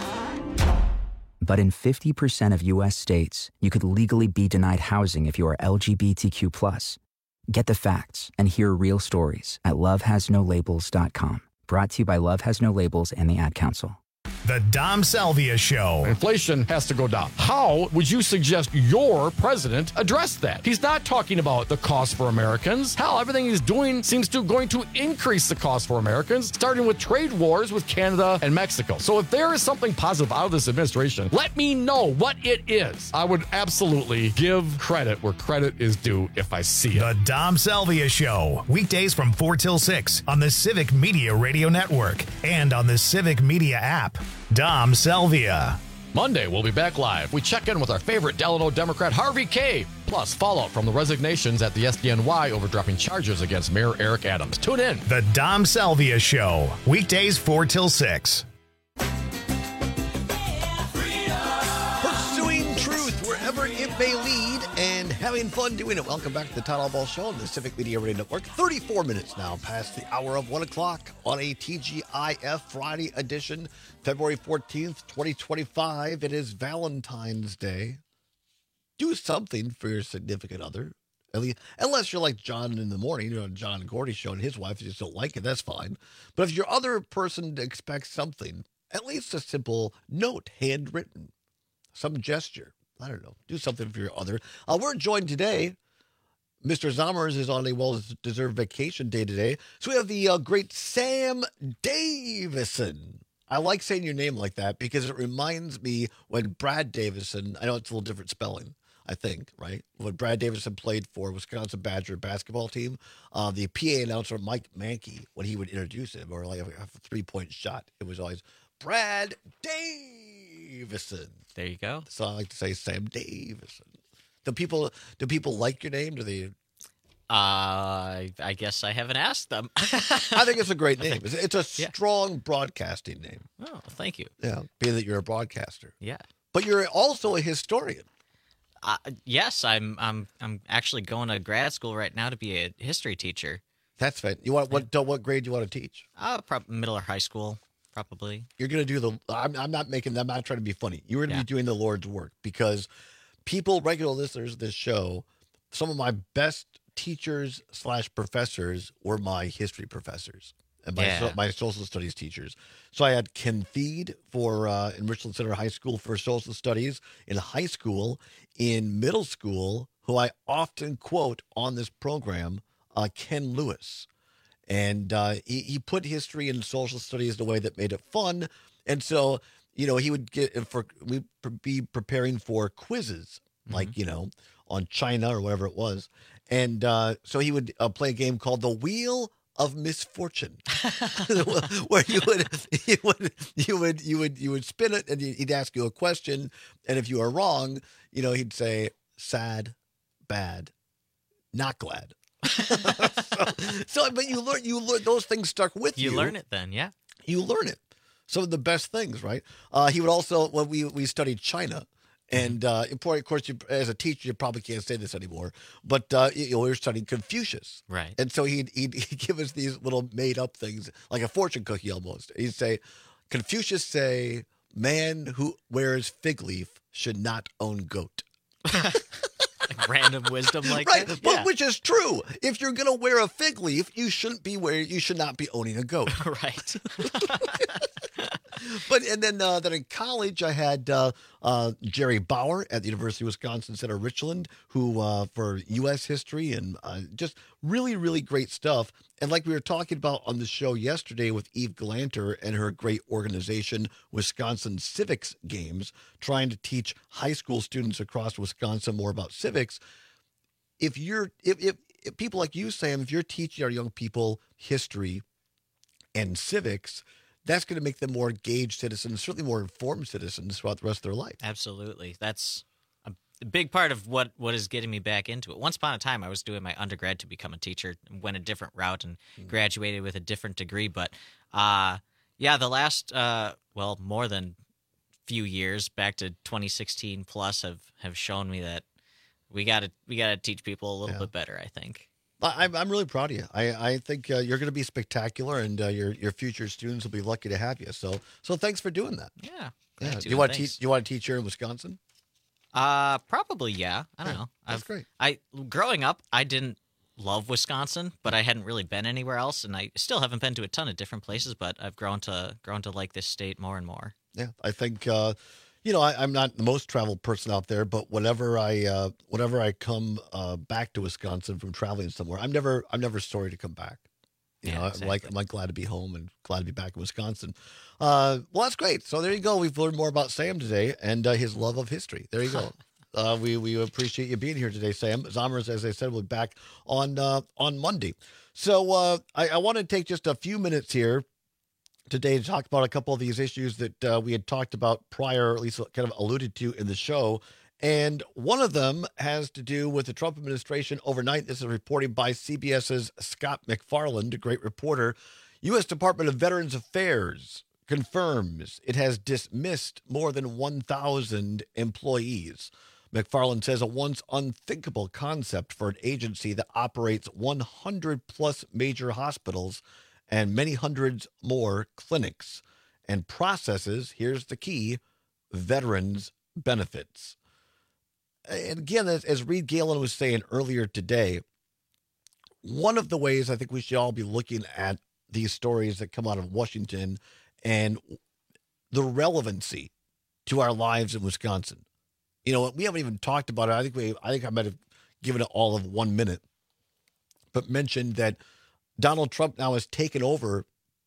But in fifty percent of U S states, you could legally be denied housing if you are L G B T Q plus. Get the facts and hear real stories at love has no labels dot com. Brought to you by Love Has No Labels and the Ad Council. The Dom Salvia Show. Inflation has to go down. How would you suggest your president address that? He's not talking about the cost for Americans. Hell, everything he's doing seems to going to increase the cost for Americans, starting with trade wars with Canada and Mexico. So if there is something positive out of this administration, let me know what it is. I would absolutely give credit where credit is due if I see it. The Dom Salvia Show. Weekdays from four till six on the Civic Media Radio Network and on the Civic Media app. Dom Salvia. Monday, we'll be back live. We check in with our favorite Delano Democrat, Harvey Kaye. Plus, fallout from the resignations at the S D N Y over dropping charges against Mayor Eric Adams. Tune in. The Dom Salvia Show. Weekdays four till six. Pursuing truth wherever it may lead and Having fun doing it. Welcome back to the Todd Ball Show on the Civic Media Radio Network. thirty-four minutes now past the hour of one o'clock on a T G I F Friday edition, February fourteenth, twenty twenty-five. It is Valentine's Day. Do something for your significant other. At least, unless you're like John in the morning, you know, John and Gordy show, and his wife just don't like it, that's fine. But if your other person expects something, at least a simple note, handwritten, some gesture. I don't know. Do something for your other. Uh, we're joined today. Mister Zommers is on a well-deserved vacation day today. So we have the uh, great Sam Davison. I like saying your name like that because it reminds me when Brad Davison, I know it's a little different spelling, I think, right? When Brad Davison played for Wisconsin Badger basketball team, uh, the P A announcer, Mike Mankey, when he would introduce him, or like a three-point shot, it was always, Brad Davison. There you go. So I like to say Sam Davison. Do people do people like your name? Do they? Uh, I guess I haven't asked them. I think it's a great name. It's, it's a yeah. strong broadcasting name. Oh, thank you. Yeah, being that you're a broadcaster. Yeah, but you're also a historian. Uh, yes, I'm. I'm. I'm actually going to grad school right now to be a history teacher. That's fine. You want what? What grade do you want to teach? Uh, probably middle or high school. Probably. You're going to do the, I'm, I'm not making, I'm not trying to be funny. You're going to Yeah. be doing the Lord's work because people, regular listeners of this show, some of my best teachers slash professors were my history professors and my, Yeah. so, my social studies teachers. So I had Ken Theed for, uh, in Richland Center High School for social studies in high school, in middle school, who I often quote on this program, uh, Ken Lewis. And uh, he, he put history and social studies in a way that made it fun. And so, you know, he would get, for we'd be preparing for quizzes, mm-hmm. like, you know, on China or whatever it was. And uh, so he would uh, play a game called The Wheel of Misfortune, where you would, you would, you would, you would, you would spin it and he'd ask you a question. And if you were wrong, you know, he'd say sad, bad, not glad. so, so, but you learn, you learn those things stuck with you. You learn it then, yeah. You learn it. Some of the best things, right? Uh, he would also, when we we studied China, and uh, of course, you, as a teacher, you probably can't say this anymore, but uh, you know, we were studying Confucius, right? And so he'd, he'd he'd give us these little made up things, like a fortune cookie almost. He'd say, Confucius say, man who wears fig leaf should not own goat. Like random wisdom like right, that? But Yeah. which is true. If you're going to wear a fig leaf, you shouldn't be wearing, you should not be owning a goat. Right. But and then uh, then in college I had uh, uh, Jerry Bauer at the University of Wisconsin Center Richland, who uh, for U S history and uh, just really really great stuff. And like we were talking about on the show yesterday with Eve Galanter and her great organization Wisconsin Civics Games, trying to teach high school students across Wisconsin more about civics. If you're if, if, if people like you, Sam, if you're teaching our young people history and civics, that's going to make them more engaged citizens, certainly more informed citizens throughout the rest of their life. Absolutely. That's a a big part of what, what is getting me back into it. Once upon a time, I was doing my undergrad to become a teacher, went a different route, and mm. graduated with a different degree. But, uh, yeah, the last, uh, well, more than few years, back to twenty sixteen plus, have, have shown me that we got to we got to teach people a little Yeah. bit better, I think. I'm I'm really proud of you. I I think uh, you're going to be spectacular, and uh, your your future students will be lucky to have you. So so thanks for doing that. Yeah. Yeah. glad Do to, you want to thanks. teach? You want to teach here in Wisconsin? Uh, probably, yeah. I don't Yeah, know. that's I've, great. I growing up, I didn't love Wisconsin, but I hadn't really been anywhere else, and I still haven't been to a ton of different places. But I've grown to grown to like this state more and more. Yeah, I think uh, you know I, I'm not the most traveled person out there, but whenever I uh, whenever I come uh, back to Wisconsin from traveling somewhere, I'm never I'm never sorry to come back. You Yeah, know, exactly. I'm like I'm like glad to be home and glad to be back in Wisconsin. Uh, well, that's great. So there you go. We've learned more about Sam today and uh, his love of history. There you go. Uh, we we appreciate you being here today, Sam. Zommers, as I said, will be back on uh, on Monday. So uh, I, I want to take just a few minutes here today to talk about a couple of these issues that uh, we had talked about prior, or at least kind of alluded to in the show. And one of them has to do with the Trump administration overnight. This is reported by CBS's Scott McFarland, a great reporter. U S Department of Veterans Affairs confirms it has dismissed more than one thousand employees. McFarland says a once unthinkable concept for an agency that operates one hundred plus major hospitals and many hundreds more clinics and processes, here's the key, veterans benefits. And again, as, as Reed Galen was saying earlier today, one of the ways I think we should all be looking at these stories that come out of Washington and the relevancy to our lives in Wisconsin. You know, we haven't even talked about it. I think we, I think I might have given it all of one minute, but mentioned that Donald Trump now has taken over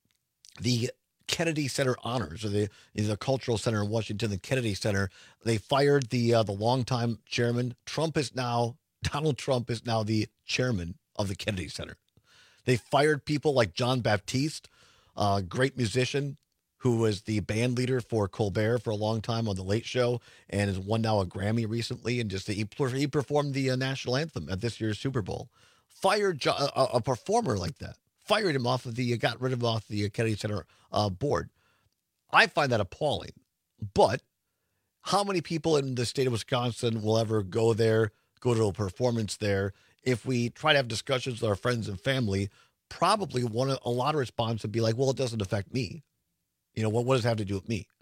the Kennedy Center honors, or the the cultural center in Washington, the Kennedy Center. They fired the uh, the longtime chairman. Trump is now Donald Trump is now the chairman of the Kennedy Center. They fired people like John Baptiste, a great musician who was the band leader for Colbert for a long time on The Late Show and has won now a Grammy recently. And just he, he performed the uh, national anthem at this year's Super Bowl. Fired jo- a, a performer like that. Fired him off of the, got rid of him off the Kennedy Center uh, board. I find that appalling. But how many people in the state of Wisconsin will ever go there, go to a performance there? If we try to have discussions with our friends and family, probably one a lot of response would be like, well, it doesn't affect me. You know, what, what does it have to do with me?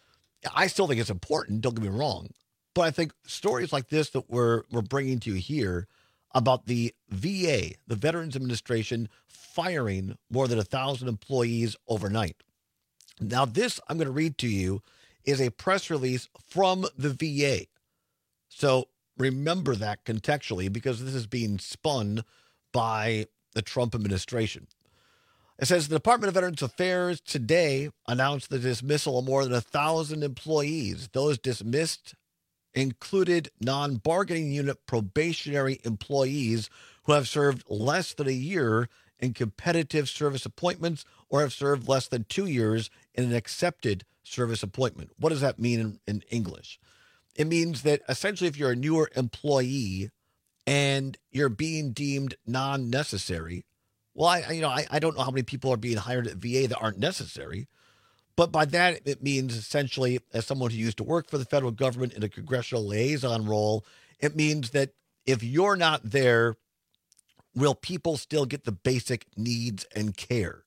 I still think it's important, don't get me wrong. But I think stories like this that we're we're bringing to you here about the V A, the Veterans Administration, firing more than a thousand employees overnight. Now, this I'm going to read to you is a press release from the V A. So remember that contextually, because this is being spun by the Trump administration. It says the Department of Veterans Affairs today announced the dismissal of more than a thousand employees. Those dismissed included non-bargaining unit probationary employees who have served less than a year in competitive service appointments or have served less than two years in an accepted service appointment. What does that mean in, in English? It means that essentially if you're a newer employee and you're being deemed non-necessary, well, I you know I, I don't know how many people are being hired at V A that aren't necessary. But by that, it means essentially, as someone who used to work for the federal government in a congressional liaison role, it means that if you're not there, will people still get the basic needs and care?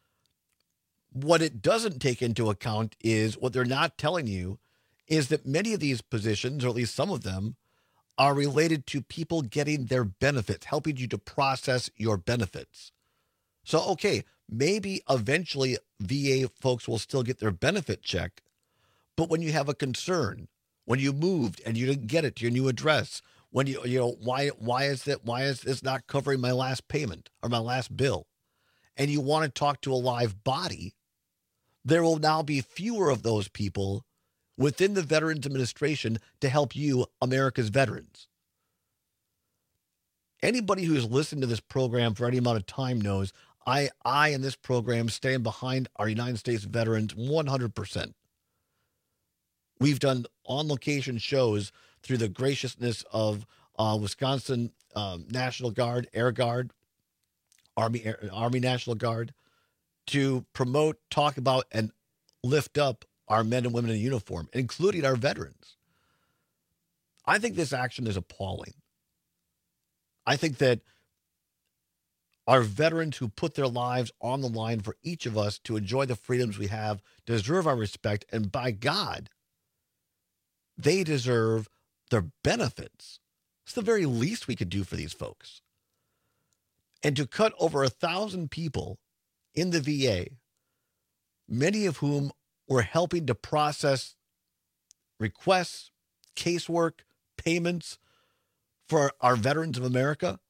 What it doesn't take into account is what they're not telling you is that many of these positions, or at least some of them, are related to people getting their benefits, helping you to process your benefits. So, okay, maybe eventually V A folks will still get their benefit check, but when you have a concern, when you moved and you didn't get it to your new address, when you you know why why is that why is this not covering my last payment or my last bill, and you want to talk to a live body, there will now be fewer of those people within the Veterans Administration to help you, America's veterans. Anybody who has listened to this program for any amount of time knows I, I in this program stand behind our United States veterans one hundred percent. We've done on-location shows through the graciousness of uh, Wisconsin um, National Guard, Air Guard, Army, Air, Army National Guard, to promote, talk about, and lift up our men and women in uniform, including our veterans. I think this action is appalling. I think that our veterans who put their lives on the line for each of us to enjoy the freedoms we have deserve our respect. And by God, they deserve their benefits. It's the very least we could do for these folks. And to cut over a thousand people in the V A, many of whom were helping to process requests, casework, payments for our veterans of America,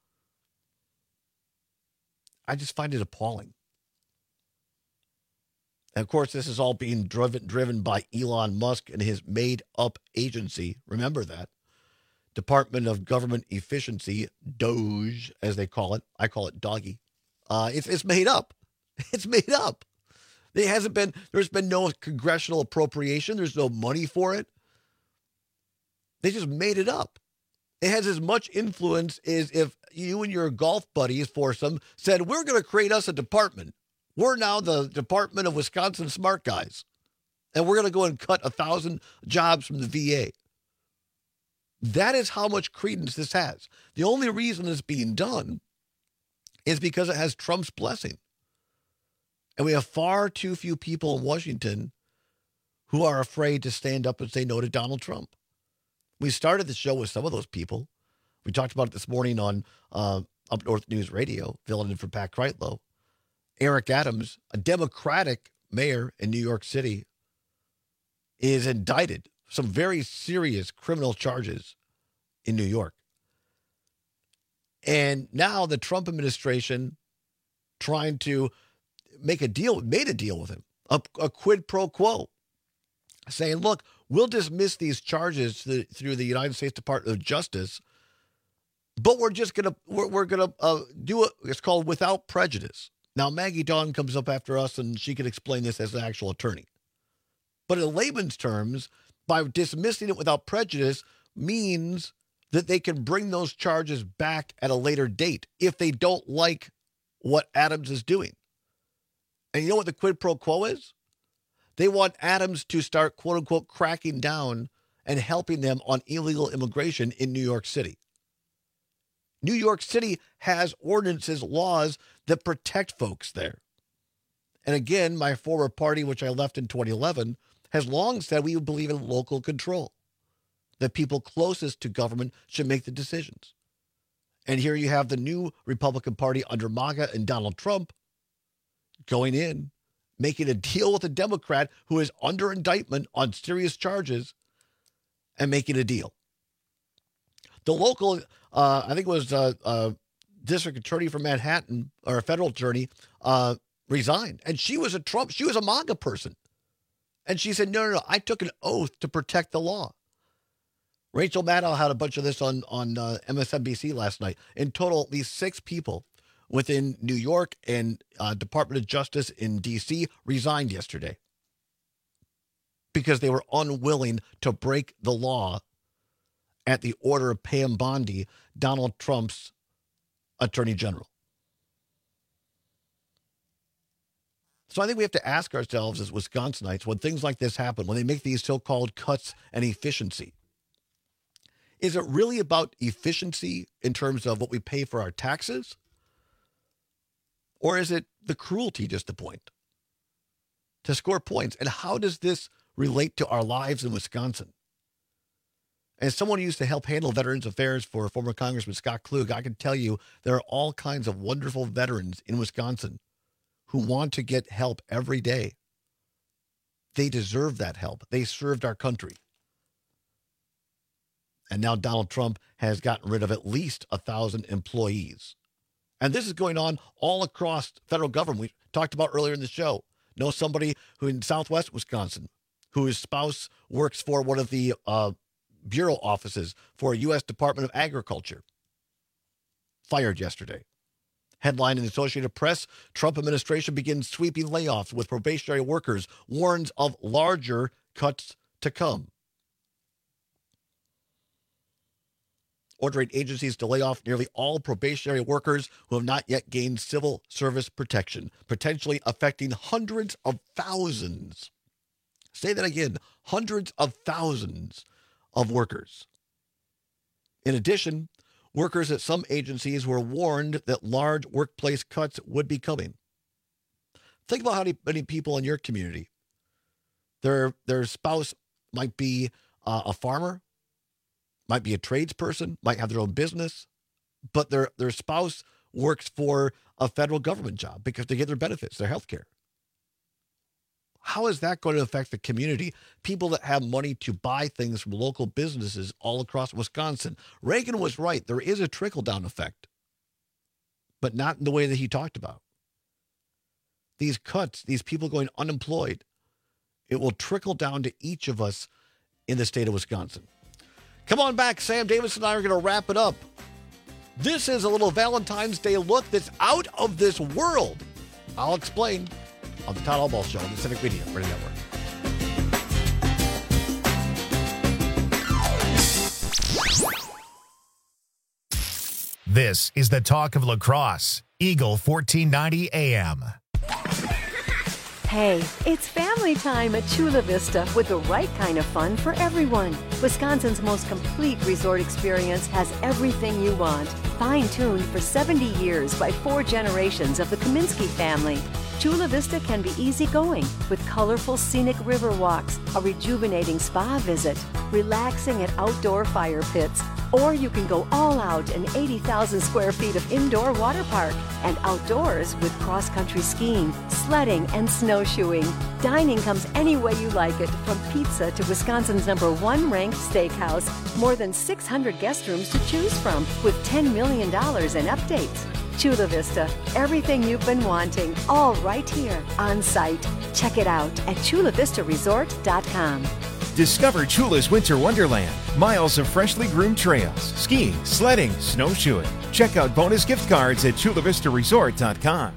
I just find it appalling. And of course, this is all being driven, driven by Elon Musk and his made-up agency. Remember that. Department of Government Efficiency, DOGE, as they call it. I call it doggy. Uh, it's, it's made up. It's made up. There hasn't been, there's been no congressional appropriation. There's no money for it. They just made it up. It has as much influence as if you and your golf buddies, foursome, said, we're going to create us a department. We're now the Department of Wisconsin Smart Guys. And we're going to go and cut a thousand jobs from the V A. That is how much credence this has. The only reason it's being done is because it has Trump's blessing. And we have far too few people in Washington who are afraid to stand up and say no to Donald Trump. We started the show with some of those people. We talked about it this morning on uh, Up North News Radio, filling in for Pat Kreitlow. Eric Adams, a Democratic mayor in New York City, is indicted some very serious criminal charges in New York. And now the Trump administration trying to make a deal, made a deal with him, a, a quid pro quo, saying, look, we'll dismiss these charges through, through the United States Department of Justice, but we're just going to, we're, we're going to uh, do it. It's called without prejudice. Now, Maggie Dawn comes up after us, and she can explain this as an actual attorney. But in layman's terms, by dismissing it without prejudice means that they can bring those charges back at a later date if they don't like what Adams is doing. And you know what the quid pro quo is? They want Adams to start, quote unquote, cracking down and helping them on illegal immigration in New York City. New York City has ordinances, laws that protect folks there. And again, my former party, which I left in twenty eleven, has long said we believe in local control, that people closest to government should make the decisions. And here you have the new Republican Party under MAGA and Donald Trump going in, making a deal with a Democrat who is under indictment on serious charges and making a deal. The local, uh, I think it was uh, uh, district attorney from Manhattan, or a federal attorney, uh, resigned. And she was a Trump, she was a MAGA person. And she said, no, no, no, I took an oath to protect the law. Rachel Maddow had a bunch of this on, on uh, M S N B C last night. In total, at least six people within New York and uh, Department of Justice in D C resigned yesterday because they were unwilling to break the law at the order of Pam Bondi, Donald Trump's attorney general. So I think we have to ask ourselves as Wisconsinites, when things like this happen, when they make these so-called cuts and efficiency, is it really about efficiency in terms of what we pay for our taxes? Or is it the cruelty just the point? To score points. And how does this relate to our lives in Wisconsin? As someone who used to help handle Veterans Affairs for former Congressman Scott Klug, I can tell you there are all kinds of wonderful veterans in Wisconsin who want to get help every day. They deserve that help. They served our country. And now Donald Trump has gotten rid of at least a thousand employees. And this is going on all across federal government. We talked about earlier in the show. Know somebody who in Southwest Wisconsin, whose spouse works for one of the uh, bureau offices for U S Department of Agriculture. Fired yesterday. Headline in the Associated Press, Trump administration begins sweeping layoffs with probationary workers, warns of larger cuts to come. Ordering agencies to lay off nearly all probationary workers who have not yet gained civil service protection, potentially affecting hundreds of thousands. Say that again, hundreds of thousands of workers. In addition, workers at some agencies were warned that large workplace cuts would be coming. Think about how many people in your community, their, their spouse might be uh, a farmer, might be a tradesperson, might have their own business, but their, their spouse works for a federal government job because they get their benefits, their health care. How is that going to affect the community? People that have money to buy things from local businesses all across Wisconsin. Reagan was right. There is a trickle-down effect, but not in the way that he talked about. These cuts, these people going unemployed, it will trickle down to each of us in the state of Wisconsin. Come on back. Sam Davis and I are going to wrap it up. This is a little Valentine's Day look that's out of this world. I'll explain on the Todd Albaugh Show on the Civic Media Radio Network. This is the talk of La Crosse, Eagle fourteen ninety A M. Hey, it's family time at Chula Vista with the right kind of fun for everyone. Wisconsin's most complete resort experience has everything you want. Fine-tuned for seventy years by four generations of the Kaminsky family. Chula Vista can be easygoing with colorful scenic river walks, a rejuvenating spa visit, relaxing at outdoor fire pits, or you can go all out in eighty thousand square feet of indoor water park and outdoors with cross-country skiing, sledding, and snowshoeing. Dining comes any way you like it, from pizza to Wisconsin's number one ranked steakhouse. More than six hundred guest rooms to choose from with ten million dollars in updates. Chula Vista, everything you've been wanting, all right here on site. Check it out at chula vista resort dot com. Discover Chula's Winter Wonderland. Miles of freshly groomed trails, skiing, sledding, snowshoeing. Check out bonus gift cards at chula vista resort dot com.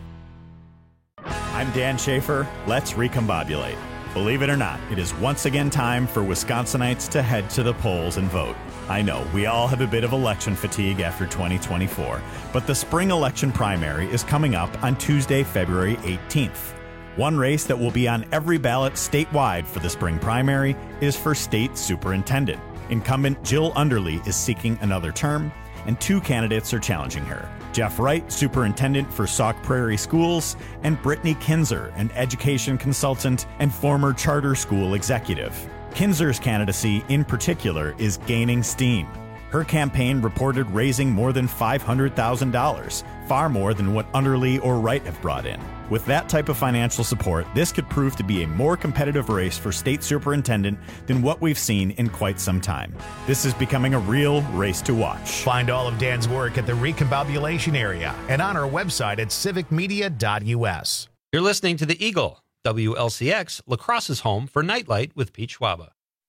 I'm Dan Schaefer. Let's recombobulate. Believe it or not, it is once again time for Wisconsinites to head to the polls and vote. I know, we all have a bit of election fatigue after twenty twenty-four, but the spring election primary is coming up on Tuesday, February eighteenth. One race that will be on every ballot statewide for the spring primary is for state superintendent. Incumbent Jill Underly is seeking another term, and two candidates are challenging her. Jeff Wright, superintendent for Sauk Prairie Schools, and Brittany Kinzer, an education consultant and former charter school executive. Kinzer's candidacy, in particular, is gaining steam. Her campaign reported raising more than five hundred thousand dollars, far more than what Underly or Wright have brought in. With that type of financial support, this could prove to be a more competitive race for state superintendent than what we've seen in quite some time. This is becoming a real race to watch. Find all of Dan's work at the Recombobulation area and on our website at civic media dot u s. You're listening to The Eagle, W L C X, La Crosse's home for Nightlight with Pete Schwaba.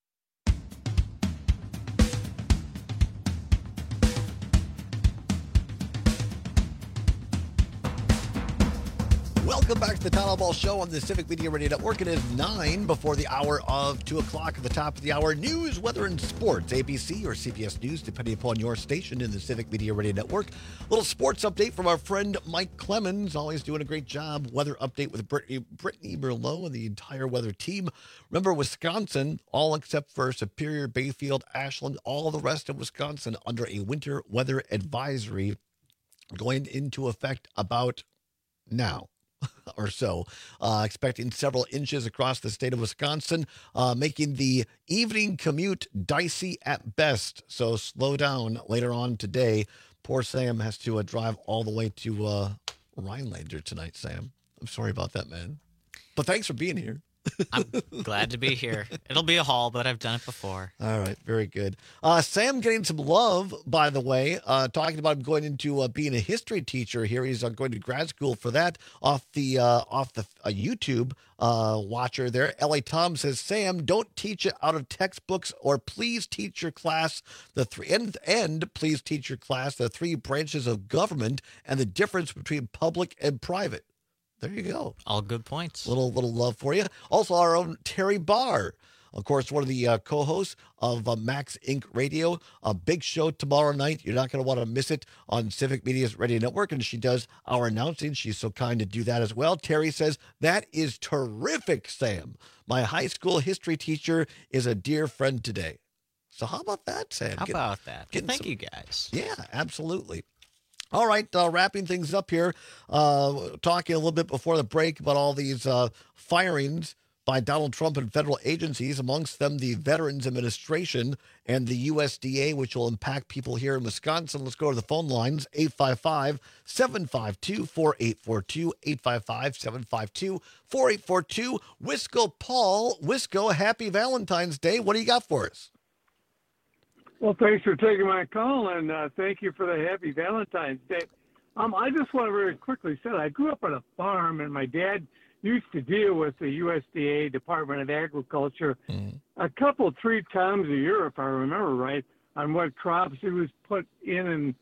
Welcome back to the Town Hall Ball Show on the Civic Media Radio Network. It is nine before the hour of two o'clock. At the top of the hour, news, weather, and sports. A B C or C B S News, depending upon your station in the Civic Media Radio Network. A little sports update from our friend Mike Clemens. Always doing a great job. Weather update with Brittany, Brittany Merlot and the entire weather team. Remember, Wisconsin, all except for Superior, Bayfield, Ashland, all the rest of Wisconsin under a winter weather advisory going into effect about now. Or so, uh, expecting several inches across the state of Wisconsin, uh, making the evening commute dicey at best. So slow down later on today. Poor Sam has to uh, drive all the way to uh, Rhinelander tonight, Sam. I'm sorry about that, man. But thanks for being here. I'm glad to be here. It'll be a haul, but I've done it before. All right, very good. Uh, Sam getting some love, by the way, uh, talking about him going into uh, being a history teacher here. He's uh, going to grad school for that off the uh, off the uh, YouTube uh, watcher there. L A Tom says, Sam, don't teach it out of textbooks, or please teach your class the three and, and please teach your class the three branches of government and the difference between public and private. There you go. All good points. Little little love for you. Also, our own Terry Barr, of course, one of the uh, co-hosts of uh, Max Incorporated. Radio. A big show tomorrow night. You're not going to want to miss it on Civic Media's Radio Network, and she does our announcing. She's so kind to do that as well. Terry says, that is terrific, Sam. My high school history teacher is a dear friend today. So how about that, Sam? How Get, about that? Thank some, you, guys. Yeah, absolutely. All right, uh, wrapping things up here, uh, talking a little bit before the break about all these uh, firings by Donald Trump and federal agencies, amongst them the Veterans Administration and the U S D A, which will impact people here in Wisconsin. Let's go to the phone lines, eight five five, seven five two, four eight four two, eight five five, seven five two, four eight four two. Wisco Paul, Wisco, happy Valentine's Day. What do you got for us? Well, thanks for taking my call, and uh, thank you for the happy Valentine's Day. Um, I just want to very quickly say I grew up on a farm, and my dad used to deal with the U S D A, Department of Agriculture, mm. a couple, three times a year, if I remember right, on what crops he was put in. And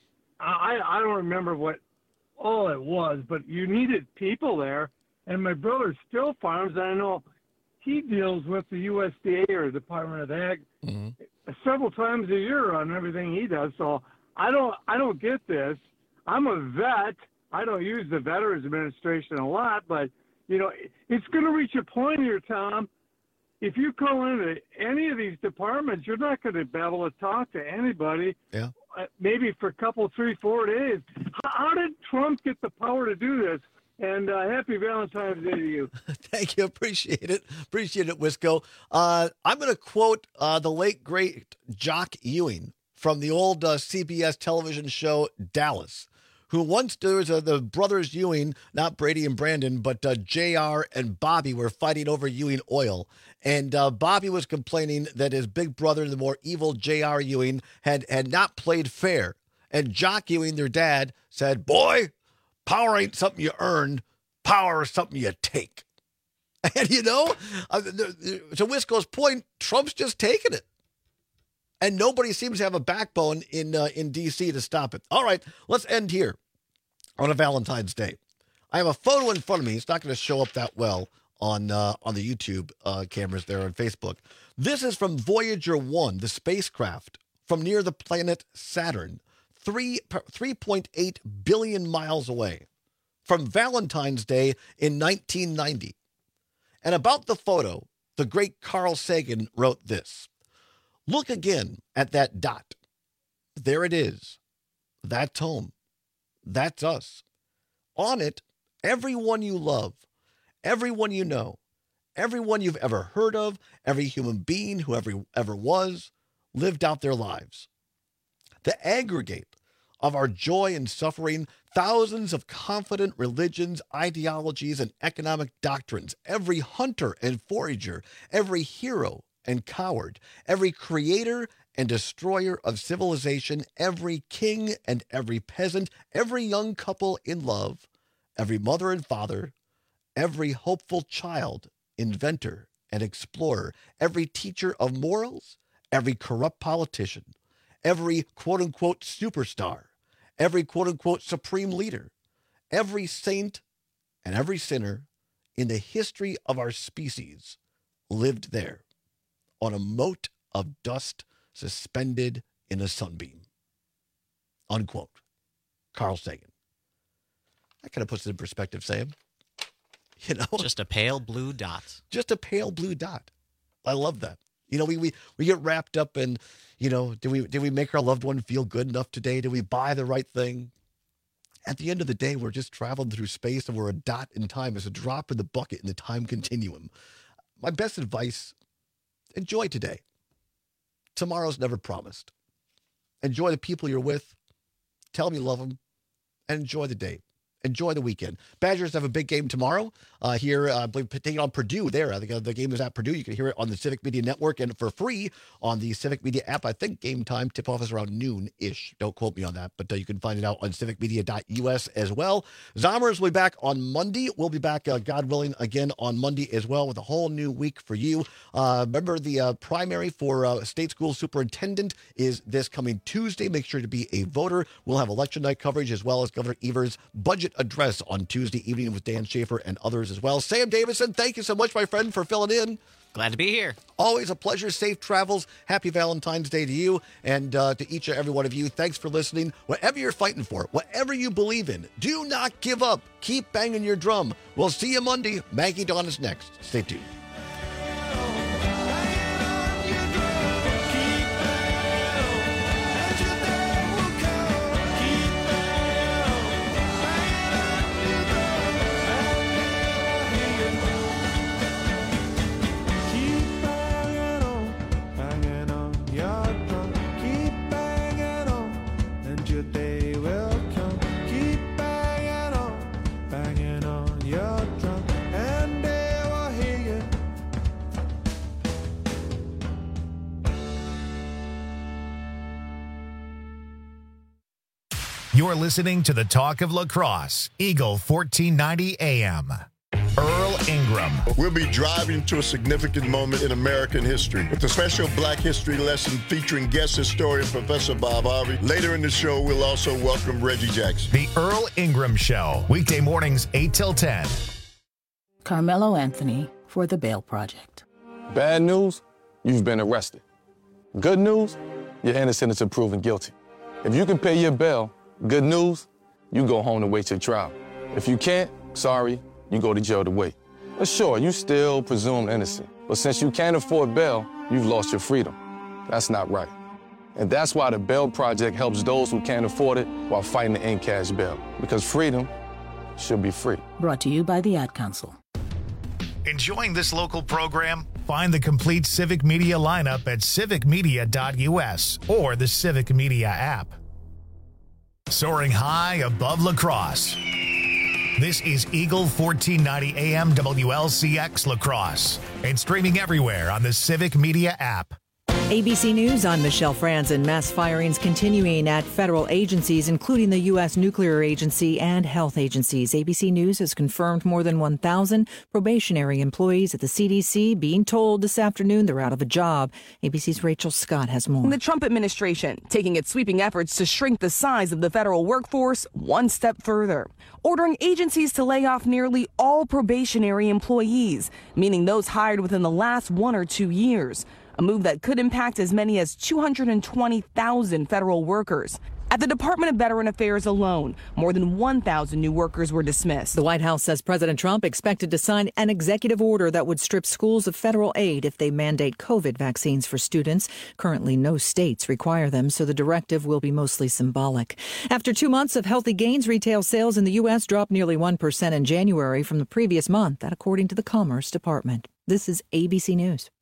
I, I don't remember what all it was, but you needed people there. And my brother still farms, and I know he deals with the U S D A or Department of Ag mm-hmm. several times a year on everything he does. So I don't, I don't get this. I'm a vet. I don't use the Veterans Administration a lot, but You know, it's going to reach a point here, Tom. If you call into any of these departments, you're not going to be able to talk to anybody. Yeah. Uh, maybe for a couple, three, four days. How, how did Trump get the power to do this? And uh, happy Valentine's Day to you. Thank you. Appreciate it. Appreciate it, Wisco. Uh, I'm going to quote uh, the late, great Jock Ewing from the old uh, C B S television show Dallas, who once there was uh, the brothers Ewing, not Brady and Brandon, but uh, J R and Bobby were fighting over Ewing oil. And uh, Bobby was complaining that his big brother, the more evil J R Ewing, had, had not played fair. And Jock Ewing, their dad, said, boy, power ain't something you earn. Power is something you take. And, you know, uh, to Wisco's point, Trump's just taking it. And nobody seems to have a backbone in uh, in D C to stop it. All right, let's end here on a Valentine's Day. I have a photo in front of me. It's not going to show up that well on uh, on the YouTube uh, cameras there on Facebook. This is from Voyager one, the spacecraft from near the planet Saturn, three, 3.8 billion miles away, from Valentine's Day in nineteen ninety. And about the photo, the great Carl Sagan wrote this. Look again at that dot. There it is. That's home. That's us. On it, everyone you love, everyone you know, everyone you've ever heard of, every human being who ever, ever was, lived out their lives. The aggregate of our joy and suffering, thousands of confident religions, ideologies, and economic doctrines, every hunter and forager, every hero and coward, every creator and destroyer of civilization, every king and every peasant, every young couple in love, every mother and father, every hopeful child, inventor and explorer, every teacher of morals, every corrupt politician, every quote-unquote superstar, every quote-unquote supreme leader, every saint and every sinner in the history of our species lived there on a mote of dust suspended in a sunbeam. Unquote. Carl Sagan. That kind of puts it in perspective, Sam. You know? Just a pale blue dot. Just a pale blue dot. I love that. You know, we, we, we get wrapped up in, you know, did we, did we make our loved one feel good enough today? Did we buy the right thing? At the end of the day, we're just traveling through space and we're a dot in time. It's a drop in the bucket in the time continuum. My best advice, enjoy today. Tomorrow's never promised. Enjoy the people you're with. Tell them you love them. And enjoy the day. Enjoy the weekend. Badgers have a big game tomorrow uh, here, uh, taking on Purdue there. I think uh, the game is at Purdue. You can hear it on the Civic Media Network and for free on the Civic Media app. I think game time tip-off is around noon-ish. Don't quote me on that, but uh, you can find it out on civic media dot U S as well. Zombers will be back on Monday. We'll be back, uh, God willing, again on Monday as well with a whole new week for you. Uh, remember, the uh, primary for uh, state school superintendent is this coming Tuesday. Make sure to be a voter. We'll have election night coverage as well as Governor Evers' budget address on Tuesday evening with Dan Schaefer and others as well. Sam Davison, thank you so much, my friend, for filling in. Glad to be here. Always a pleasure. Safe travels. Happy Valentine's Day to you and uh, to each and every one of you. Thanks for listening. Whatever you're fighting for, whatever you believe in, do not give up. Keep banging your drum. We'll see you Monday. Maggie Dawn is next. Stay tuned. You're listening to the Talk of Lacrosse, Eagle fourteen ninety A M. Earl Ingram. We'll be driving to a significant moment in American history with a special Black History lesson featuring guest historian Professor Bob Harvey. Later in the show, we'll also welcome Reggie Jackson. The Earl Ingram Show, weekday mornings eight till ten. Carmelo Anthony for The Bail Project. Bad news, you've been arrested. Good news, you're innocent until proven guilty. If you can pay your bail, good news, you go home to wait your trial. If you can't, sorry, you go to jail to wait. But sure, you still presumed innocent. But since you can't afford bail, you've lost your freedom. That's not right. And that's why the Bail Project helps those who can't afford it while fighting to end cash bail. Because freedom should be free. Brought to you by the Ad Council. Enjoying this local program? Find the complete Civic Media lineup at civic media dot u s or the Civic Media app. Soaring high above La Crosse. This is Eagle fourteen ninety A M W L C X La Crosse and streaming everywhere on the Civic Media app. A B C News, I'm Michelle Franzen. Mass firings continuing at federal agencies, including the U S Nuclear Agency and health agencies. A B C News has confirmed more than one thousand probationary employees at the C D C being told this afternoon they're out of a job. A B C's Rachel Scott has more. The Trump administration taking its sweeping efforts to shrink the size of the federal workforce one step further, ordering agencies to lay off nearly all probationary employees, meaning those hired within the last one or two years. A move that could impact as many as two hundred twenty thousand federal workers. At the Department of Veteran Affairs alone, more than one thousand new workers were dismissed. The White House says President Trump expected to sign an executive order that would strip schools of federal aid if they mandate COVID vaccines for students. Currently, no states require them, so the directive will be mostly symbolic. After two months of healthy gains, retail sales in the U S dropped nearly one percent in January from the previous month, that according to the Commerce Department. This is A B C News.